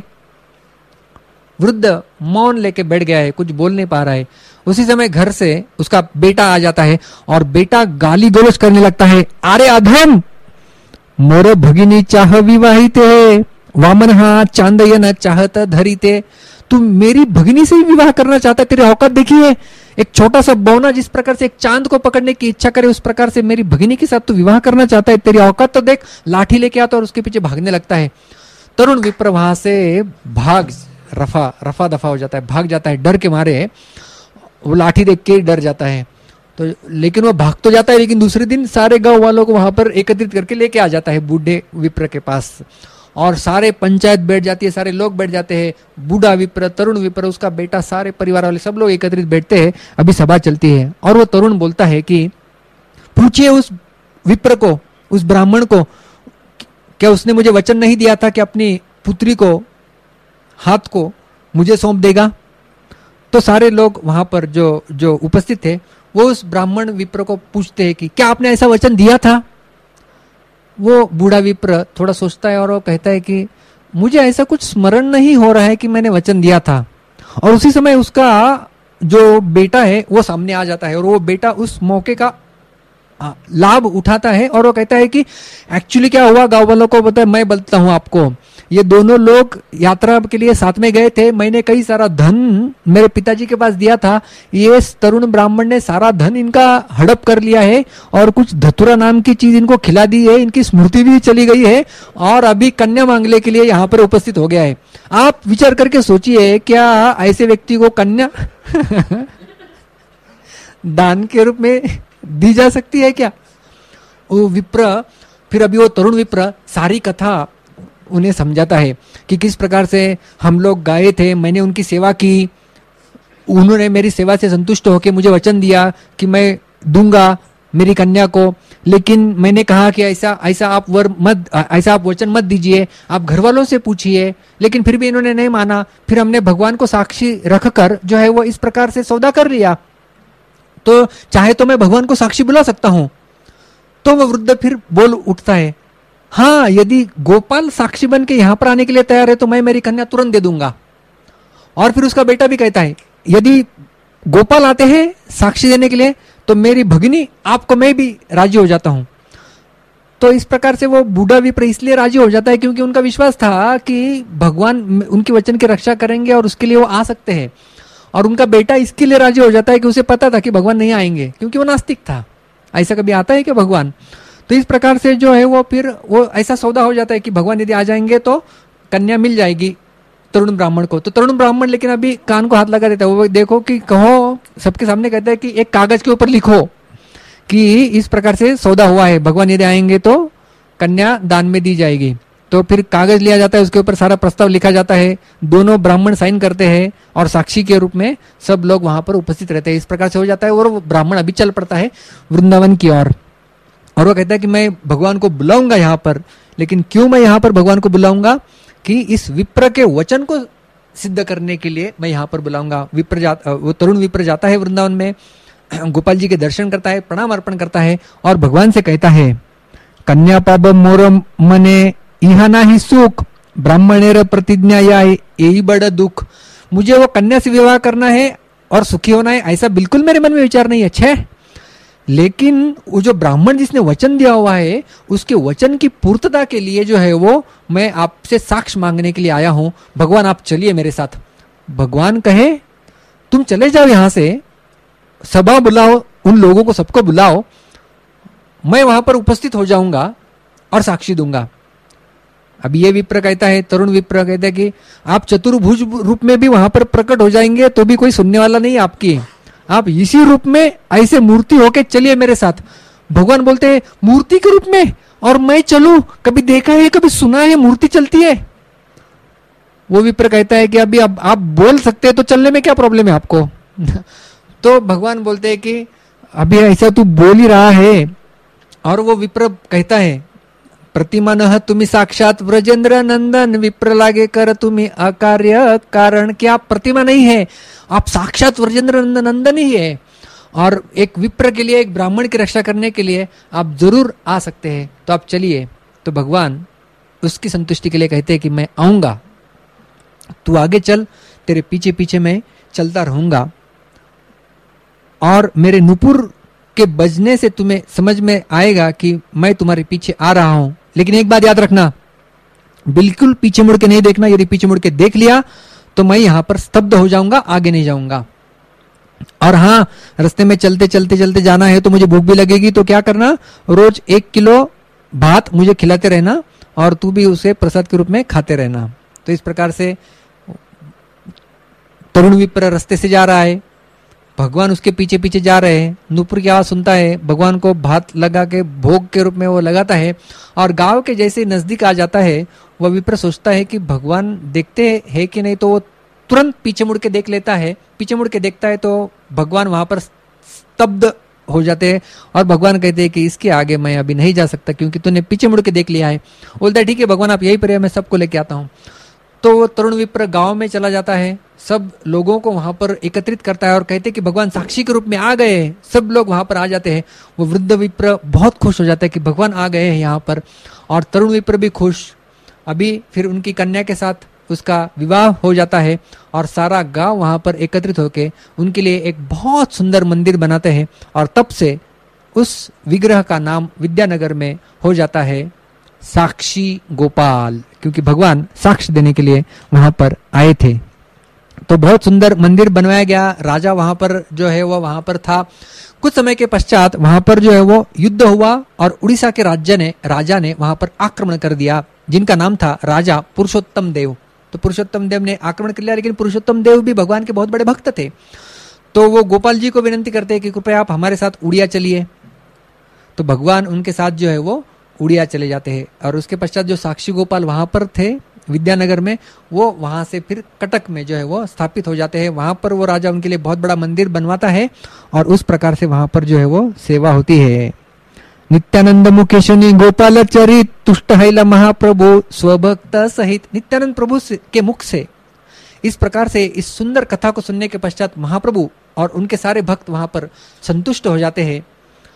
वृद्ध मौन लेके बैठ गया है, कुछ बोल नहीं पा रहा है। उसी समय घर से उसका बेटा आ जाता है और बेटा गाली गलौज करने लगता है। अरे अधम, मोर भगिनी चाह विवाहित है, वामन हा चांदयन चाहत धरिते। तू मेरी भगिनी से ही विवाह करना चाहता है? तेरी औकात देखिए, एक छोटा सा बौना जिस प्रकार से एक चांद को पकड़ने की इच्छा करे उस प्रकार से मेरी भगिनी के साथ तू विवाह करना चाहता है? तेरी औकात तो देख। लाठी लेके आता और उसके पीछे भागने लगता है। तरुण विप्र वहां से भाग रफा रफा दफा हो जाता है, भाग जाता है डर के मारे। वो लाठी देख के डर जाता है। तो लेकिन वो भाग तो जाता है, लेकिन दूसरे दिन सारे गांव वालों को वहां पर एकत्रित करके लेके आ जाता है बूढ़े विप्र के पास। और सारे पंचायत बैठ जाती है, सारे लोग बैठ जाते हैं। बूढ़ा विप्र, तरुण विप्र, उसका बेटा, सारे परिवार वाले सब लोग एकत्रित बैठते हैं। अभी सभा चलती है और वो तरुण बोलता है कि पूछिए उस विप्र को, उस ब्राह्मण को, क्या उसने मुझे वचन नहीं दिया था कि अपनी पुत्री को, हाथ को मुझे सौंप देगा? तो सारे लोग वहां पर जो जो उपस्थित थे वो उस ब्राह्मण विप्र को पूछते हैं कि क्या आपने ऐसा वचन दिया था? वो बूढ़ा विप्र थोड़ा सोचता है और वो कहता है कि मुझे ऐसा कुछ स्मरण नहीं हो रहा है कि मैंने वचन दिया था। और उसी समय उसका जो बेटा है वो सामने आ जाता है और वो बेटा उस मौके का लाभ उठाता है और वो कहता है कि एक्चुअली क्या हुआ, गांव वालों को बताया, मैं बताता हूं आपको। ये दोनों लोग यात्रा के लिए साथ में गए थे। मैंने कई सारा धन मेरे पिताजी के पास दिया था। ये तरुण ब्राह्मण ने सारा धन इनका हड़प कर लिया है और कुछ धतुरा नाम की चीज इनको खिला दी है। इनकी स्मृति भी चली गई है और अभी कन्या मांगने के लिए यहाँ पर उपस्थित हो गया है। आप विचार करके सोचिए, क्या ऐसे व्यक्ति को कन्या दान के रूप में दी जा सकती है क्या? वो विप्र फिर अभी वो तरुण विप्र सारी कथा उन्हें समझाता है कि किस प्रकार से हम लोग गए थे, मैंने उनकी सेवा की, उन्होंने मेरी सेवा से संतुष्ट होकर मुझे वचन दिया कि मैं दूंगा, मेरी कन्या को, लेकिन मैंने कहा कि ऐसा ऐसा आप वर मत ऐसा आप वचन मत दीजिए, आप घर वालों से पूछिए, लेकिन फिर भी इन्होंने नहीं माना। फिर हमने भगवान को साक्षी रखकर जो है वो इस प्रकार से सौदा कर लिया, तो चाहे तो मैं भगवान को साक्षी बुला सकता हूं। तो वह वृद्ध फिर बोल उठता है, हाँ यदि गोपाल साक्षी बन के यहां पर आने के लिए तैयार है तो मैं मेरी कन्या तुरंत दे दूंगा। और फिर उसका बेटा भी कहता है, यदि गोपाल आते हैं साक्षी देने के लिए तो मेरी भगिनी आपको मैं भी राजी हो जाता हूं। तो इस प्रकार से वो बूढ़ा विप्र इसलिए राजी हो जाता है क्योंकि उनका विश्वास था कि भगवान उनके वचन की रक्षा करेंगे और उसके लिए वो आ सकते हैं। और उनका बेटा इसके लिए राजी हो जाता है कि उसे पता था कि भगवान नहीं आएंगे, क्योंकि वो नास्तिक था। ऐसा कभी आता है कि भगवान, तो इस प्रकार से जो है वो फिर वो ऐसा सौदा हो जाता है कि भगवान यदि आ जाएंगे तो कन्या मिल जाएगी तरुण ब्राह्मण को। तो तरुण ब्राह्मण लेकिन अभी कान को हाथ लगा देता है, वो देखो कि कहो, सबके सामने कहता है कि एक कागज के ऊपर लिखो कि इस प्रकार से सौदा हुआ है, भगवान यदि आएंगे तो कन्या दान में दी जाएगी। तो फिर कागज लिया जाता है, उसके ऊपर सारा प्रस्ताव लिखा जाता है, दोनों ब्राह्मण साइन करते हैं और साक्षी के रूप में सब लोग वहां पर उपस्थित रहते हैं। इस प्रकार से हो जाता है और वो ब्राह्मण अभी चल पड़ता है वृंदावन की ओर। और वो कहता है कि मैं भगवान को बुलाऊंगा यहाँ पर, लेकिन क्यों मैं यहाँ पर भगवान को बुलाऊंगा कि इस विप्र के वचन को सिद्ध करने के लिए मैं यहाँ पर बुलाऊंगा। विप्र जा वो तरुण विप्र जाता है वृंदावन में, गोपाल जी के दर्शन करता है, प्रणाम अर्पण करता है और भगवान से कहता है, कन्या पाब मोर मने इहा नाही सुख, ब्राह्मणेर प्रतिज्ञा या यही बड़ा दुख। मुझे वो कन्या से विवाह करना है और सुखी होना है, ऐसा बिल्कुल मेरे मन में विचार नहीं है, छे। लेकिन वो जो ब्राह्मण जिसने वचन दिया हुआ है उसके वचन की पूर्तता के लिए जो है वो मैं आपसे साक्ष्य मांगने के लिए आया हूं, भगवान आप चलिए मेरे साथ। भगवान कहे तुम चले जाओ यहां से, सभा बुलाओ, उन लोगों को सबको बुलाओ, मैं वहां पर उपस्थित हो जाऊंगा और साक्षी दूंगा। अब ये विप्र कहता है, तरुण विप्र कहता है कि आप चतुर्भुज रूप में भी वहां पर प्रकट हो जाएंगे तो भी कोई सुनने वाला नहीं आपकी, आप इसी रूप में ऐसे मूर्ति होके चलिए मेरे साथ। भगवान बोलते हैं मूर्ति के रूप में और मैं चलूं, कभी देखा है कभी सुना है मूर्ति चलती है? वो विप्र कहता है कि अभी अब आप बोल सकते हैं तो चलने में क्या प्रॉब्लम है आपको? तो भगवान बोलते हैं कि अभी ऐसा तू बोल ही रहा है। और वो विप्र कहता है, प्रतिमान तुम्ही साक्षात व्रजेंद्र नंदन, विप्र लागे कर तुम्ही अकार्य कारण, कि आप प्रतिमा नहीं है, आप साक्षात व्रजेंद्र नंदन ही है। और एक विप्र के लिए, एक ब्राह्मण की रक्षा करने के लिए आप जरूर आ सकते हैं, तो आप चलिए। तो भगवान उसकी संतुष्टि के लिए कहते हैं कि मैं आऊंगा, तू आगे चल, तेरे पीछे पीछे मैं चलता रहूंगा और मेरे नुपुर के बजने से तुम्हें समझ में आएगा कि मैं तुम्हारे पीछे आ रहा हूं। लेकिन एक बात याद रखना, बिल्कुल पीछे मुड़ के नहीं देखना, यदि पीछे मुड़ के देख लिया तो मैं यहां पर स्तब्ध हो जाऊंगा, आगे नहीं जाऊंगा। और हाँ, रास्ते में चलते चलते चलते जाना है तो मुझे भूख भी लगेगी, तो क्या करना, रोज एक किलो भात मुझे खिलाते रहना और तू भी उसे प्रसाद के रूप में खाते रहना। तो इस प्रकार से तरुण विप्र रास्ते से जा रहा है, भगवान उसके पीछे पीछे जा रहे हैं, नुपुर की आवाज सुनता है, भगवान को भात लगा के भोग के रूप में वो लगाता है और गांव के जैसे नजदीक आ जाता है, वह विप्र सोचता है कि भगवान देखते हैं कि नहीं, तो वो तुरंत पीछे मुड़ के देख लेता है। पीछे मुड़ के देखता है तो भगवान वहां पर स्तब्ध हो जाते हैं और भगवान कहते हैं कि इसके आगे मैं अभी नहीं जा सकता क्योंकि तूने पीछे मुड़ के देख लिया है। बोलता है ठीक है भगवान, आप यही पर, मैं सबको लेके आता हूँ। तो वो तरुण विप्र गांव में चला जाता है, सब लोगों को वहां पर एकत्रित करता है और कहते हैं कि भगवान साक्षी के रूप में आ गए हैं। सब लोग वहां पर आ जाते हैं। वो वृद्ध विप्र बहुत खुश हो जाता है कि भगवान आ गए हैं यहाँ पर, और तरुण विप्र भी खुश। अभी फिर उनकी कन्या के साथ उसका विवाह हो जाता है और सारा गांव वहां पर एकत्रित होकर उनके लिए एक बहुत सुंदर मंदिर बनाते हैं और तब से उस विग्रह का नाम विद्यानगर में हो जाता है साक्षी गोपाल, क्योंकि भगवान साक्ष्य देने के लिए वहां पर आए थे। तो बहुत सुंदर मंदिर बनवाया गया, राजा वहां पर जो है वो वहां पर था। कुछ समय के पश्चात वहां पर जो है वो युद्ध हुआ और उड़ीसा के राज्य ने राजा ने वहां पर आक्रमण कर दिया, जिनका नाम था राजा पुरुषोत्तम देव। तो पुरुषोत्तम देव ने आक्रमण कर लिया, लेकिन पुरुषोत्तम देव भी भगवान के बहुत बड़े भक्त थे। तो वो गोपाल जी को विनती करते हैं कि कृपया आप हमारे साथ उड़िया चलिए। तो भगवान उनके साथ जो है वो उड़िया चले जाते हैं। और उसके पश्चात जो साक्षी गोपाल वहां पर थे विद्यानगर में, वो वहां से फिर कटक में जो है वो स्थापित हो जाते हैं। वहां पर वो राजा उनके लिए बहुत बड़ा मंदिर बनवाता है और उस प्रकार से वहां पर जो है वो सेवा होती है। नित्यानंद मुकेशनी गोपाल चरित तुष्ट हैला महाप्रभु स्वभक्त सहित। नित्यानंद प्रभु के मुख से इस प्रकार से इस सुंदर कथा को सुनने के पश्चात महाप्रभु और उनके सारे भक्त वहां पर संतुष्ट हो जाते हैं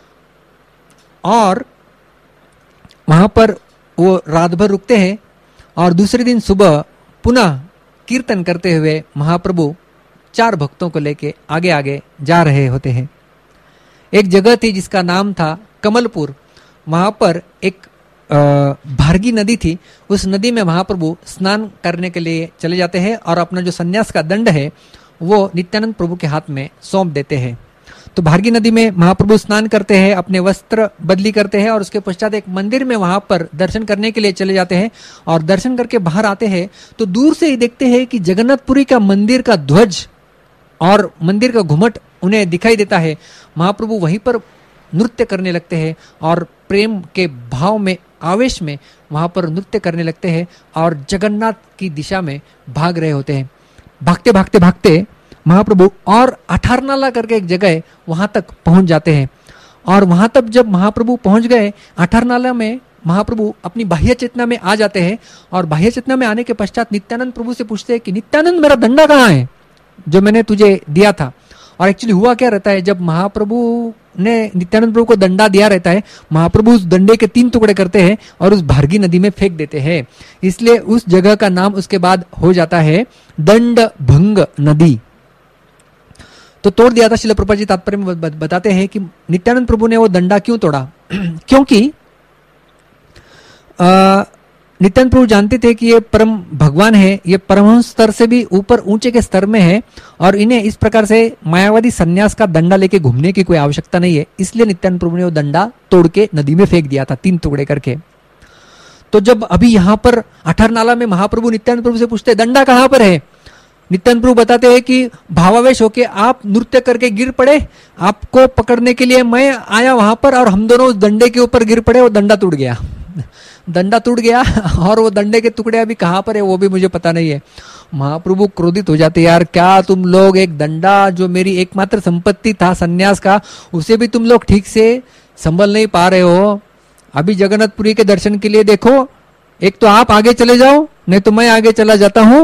और वहां पर वो रात भर रुकते हैं और दूसरे दिन सुबह पुनः कीर्तन करते हुए महाप्रभु चार भक्तों को लेके आगे आगे जा रहे होते हैं। एक जगह थी जिसका नाम था कमलपुर। वहां पर एक भारगी नदी थी। उस नदी में महाप्रभु स्नान करने के लिए चले जाते हैं और अपना जो सन्यास का दंड है वो नित्यानंद प्रभु के हाथ में सौंप देते हैं। तो भारगी नदी में महाप्रभु स्नान करते हैं, अपने वस्त्र बदली करते हैं और उसके पश्चात एक मंदिर में वहां पर दर्शन करने के लिए चले जाते हैं और दर्शन करके बाहर आते हैं तो दूर से ही देखते हैं कि जगन्नाथपुरी का मंदिर का ध्वज और मंदिर का घुमट उन्हें दिखाई देता है। महाप्रभु वहीं पर नृत्य करने लगते हैं और प्रेम के भाव में, आवेश में वहां पर नृत्य करने लगते हैं और जगन्नाथ की दिशा में भाग रहे होते हैं। भागते भागते भागते महाप्रभु और अठारनाला करके एक जगह वहां तक पहुंच जाते हैं और वहां तक जब महाप्रभु पहुंच गए, अठारनाला में महाप्रभु अपनी बाह्य चेतना में आ जाते हैं और बाह्य चेतना में आने के पश्चात नित्यानंद प्रभु से पूछते हैं कि नित्यानंद मेरा दंडा कहाँ है जो मैंने तुझे दिया था। और एक्चुअली हुआ क्या रहता है, जब महाप्रभु ने नित्यानंद प्रभु को दंडा दिया रहता है, महाप्रभु उस दंडे के तीन टुकड़े करते हैं और उस भारगी नदी में फेंक देते हैं। इसलिए उस जगह का नाम उसके बाद हो जाता है दंड भंग नदी। तो तोड़ दिया था। श्रील प्रभुपाद जी तात्पर्य में बताते हैं कि नित्यानंद प्रभु ने वो दंडा क्यों तोड़ा क्योंकि आ, नित्यानंद प्रभु जानते थे कि ये परम भगवान है, ये परमहंस स्तर से भी ऊपर ऊंचे के स्तर में है और इन्हें इस प्रकार से मायावादी सन्यास का दंडा लेके घूमने की कोई आवश्यकता नहीं है। इसलिए नित्यानंद प्रभु ने वो दंडा तोड़ के नदी में फेंक दिया था तीन टुकड़े करके। तो जब अभी यहाँ पर अठारनाला में महाप्रभु नित्यानंद प्रभु से पूछते दंडा कहाँ पर है, नित्यानंद प्रभु बताते हैं कि भावावेश होके आप नृत्य करके गिर पड़े, आपको पकड़ने के लिए मैं आया वहां पर और हम दोनों उस दंडे के ऊपर गिर पड़े, वो दंडा टूट गया। दंडा टूट गया और वो दंडे के टुकड़े अभी कहाँ पर है वो भी मुझे पता नहीं है। महाप्रभु क्रोधित हो जाते, यार क्या तुम लोग एक दंडा जो मेरी एकमात्र संपत्ति था सन्यास का, उसे भी तुम लोग ठीक से संभल नहीं पा रहे हो। अभी जगन्नाथपुरी के दर्शन के लिए देखो, एक तो आप आगे चले जाओ नहीं तो मैं आगे चला जाता हूं,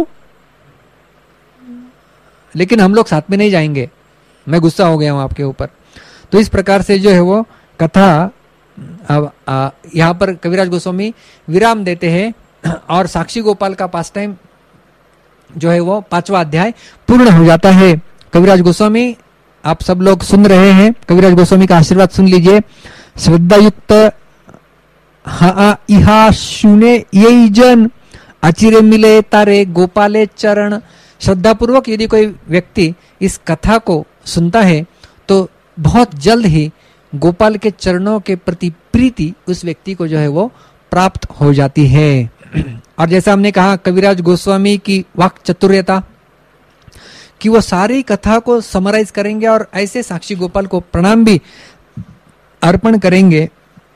लेकिन हम लोग साथ में नहीं जाएंगे। मैं गुस्सा हो गया हूं आपके ऊपर। तो इस प्रकार से जो है वो कथा अब यहाँ पर कविराज गोस्वामी विराम देते हैं और साक्षी गोपाल का पास टाइम जो है वो पांचवा अध्याय पूर्ण हो जाता है। कविराज गोस्वामी आप सब लोग सुन रहे हैं, कविराज गोस्वामी का आशीर्वाद सुन लीजिए। श्रद्धा युक्त इहा सुने यही जन अचिरे मिले तारे गोपाले चरण। श्रद्धा पूर्वक यदि कोई व्यक्ति इस कथा को सुनता है तो बहुत जल्द ही गोपाल के चरणों के प्रति प्रीति उस व्यक्ति को जो है वो प्राप्त हो जाती है। और जैसा हमने कहा कविराज गोस्वामी की वाक् चतुर्यता कि वो सारी कथा को समराइज करेंगे और ऐसे साक्षी गोपाल को प्रणाम भी अर्पण करेंगे।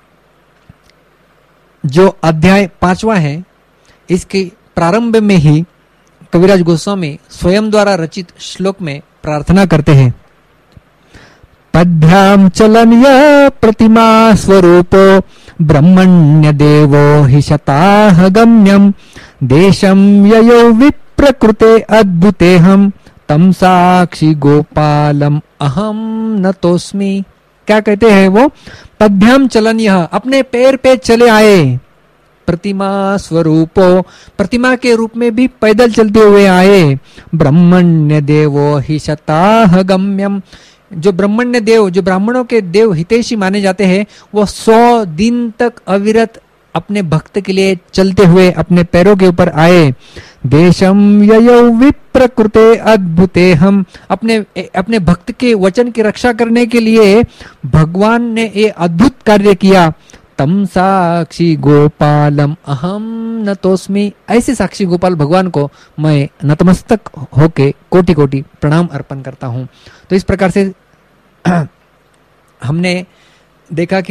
जो अध्याय पांचवा है इसके प्रारंभ में ही कविराज गोस्वामी स्वयं द्वारा रचित श्लोक में प्रार्थना करते हैं। पद्भ्याम चलन्य प्रतिमा स्वरूपो ब्रह्मण्य देवो हि शताह गम्यम देशम ययो विप्रकृते अद्भुतेहम तम साक्षी गोपालम अहम नतोस्मि। क्या कहते हैं वो, पद्भ्याम चलन्य अपने पैर पे चले आए, प्रतिमा स्वरूपो प्रतिमा के रूप में भी पैदल चलते हुए आए, ब्रह्मण्य देवो हि शताह गम्यम जो ब्रह्मण्य देव जो ब्राह्मणों के देव हितैषी माने जाते हैं वो सौ दिन तक अविरत अपने भक्त के लिए चलते हुए अपने पैरों के ऊपर आए। देशम ययो विप्रकृते अद्भुते हम अपने अपने भक्त के वचन की रक्षा करने के लिए भगवान ने ये अद्भुत कार्य किया। तम साक्षी गोपालम अहम नतोस्मि। ऐसे साक्षी गोपाल भगवान को मैं नतमस्तक होके कोटि कोटि प्रणाम अर्पण करता हूँ। तो इस प्रकार से हमने देखा कि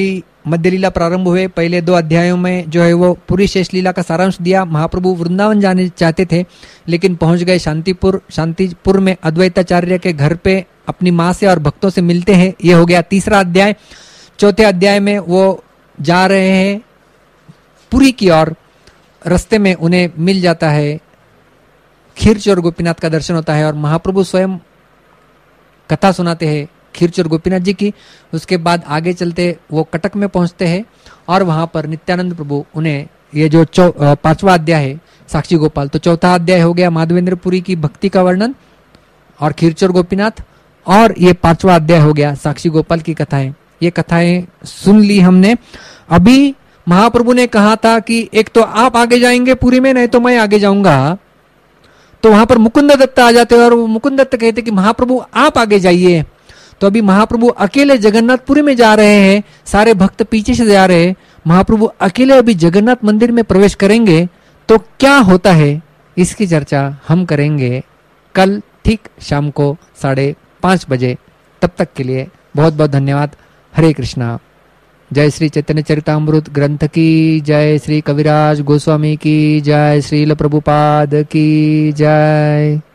मध्य लीला प्रारंभ हुए। पहले दो अध्यायों में जो है वो पूरी शेष लीला का सारांश दिया। महाप्रभु वृंदावन जाने चाहते थे लेकिन पहुंच गए शांतिपुर। शांतिपुर में अद्वैताचार्य के घर पे अपनी माँ से और भक्तों से मिलते हैं। ये हो गया तीसरा अध्याय। चौथे अध्याय में वो जा रहे हैं पुरी की ओर। रास्ते में उन्हें मिल जाता है खीरचोर गोपीनाथ का दर्शन होता है और महाप्रभु स्वयं कथा सुनाते हैं खीरचोर गोपीनाथ जी की। उसके बाद आगे चलते वो कटक में पहुंचते हैं और वहां पर नित्यानंद प्रभु उन्हें, ये जो पांचवा अध्याय है साक्षी गोपाल, तो चौथा अध्याय हो गया माधवेंद्रपुरी की भक्ति का वर्णन और खीरचोर गोपीनाथ, और ये पांचवा अध्याय हो गया साक्षी गोपाल की कथाएं। ये कथाएं सुन ली हमने। अभी महाप्रभु ने कहा था कि एक तो आप आगे जाएंगे पुरी में, नहीं तो मैं आगे जाऊंगा। तो वहां पर मुकुंद दत्त आ जाते हैं और मुकुंद दत्त कहते कि महाप्रभु आप आगे जाइए। तो अभी महाप्रभु अकेले जगन्नाथपुरी में जा रहे हैं, सारे भक्त पीछे से जा रहे हैं। महाप्रभु अकेले अभी जगन्नाथ मंदिर में प्रवेश करेंगे तो क्या होता है, इसकी चर्चा हम करेंगे कल ठीक शाम को साढ़े पांच बजे। तब तक के लिए बहुत बहुत धन्यवाद। हरे कृष्णा। जय श्री चैतन्य चरितामृत ग्रंथ की जय, श्री कविराज गोस्वामी की जय, श्रील प्रभुपाद की जय।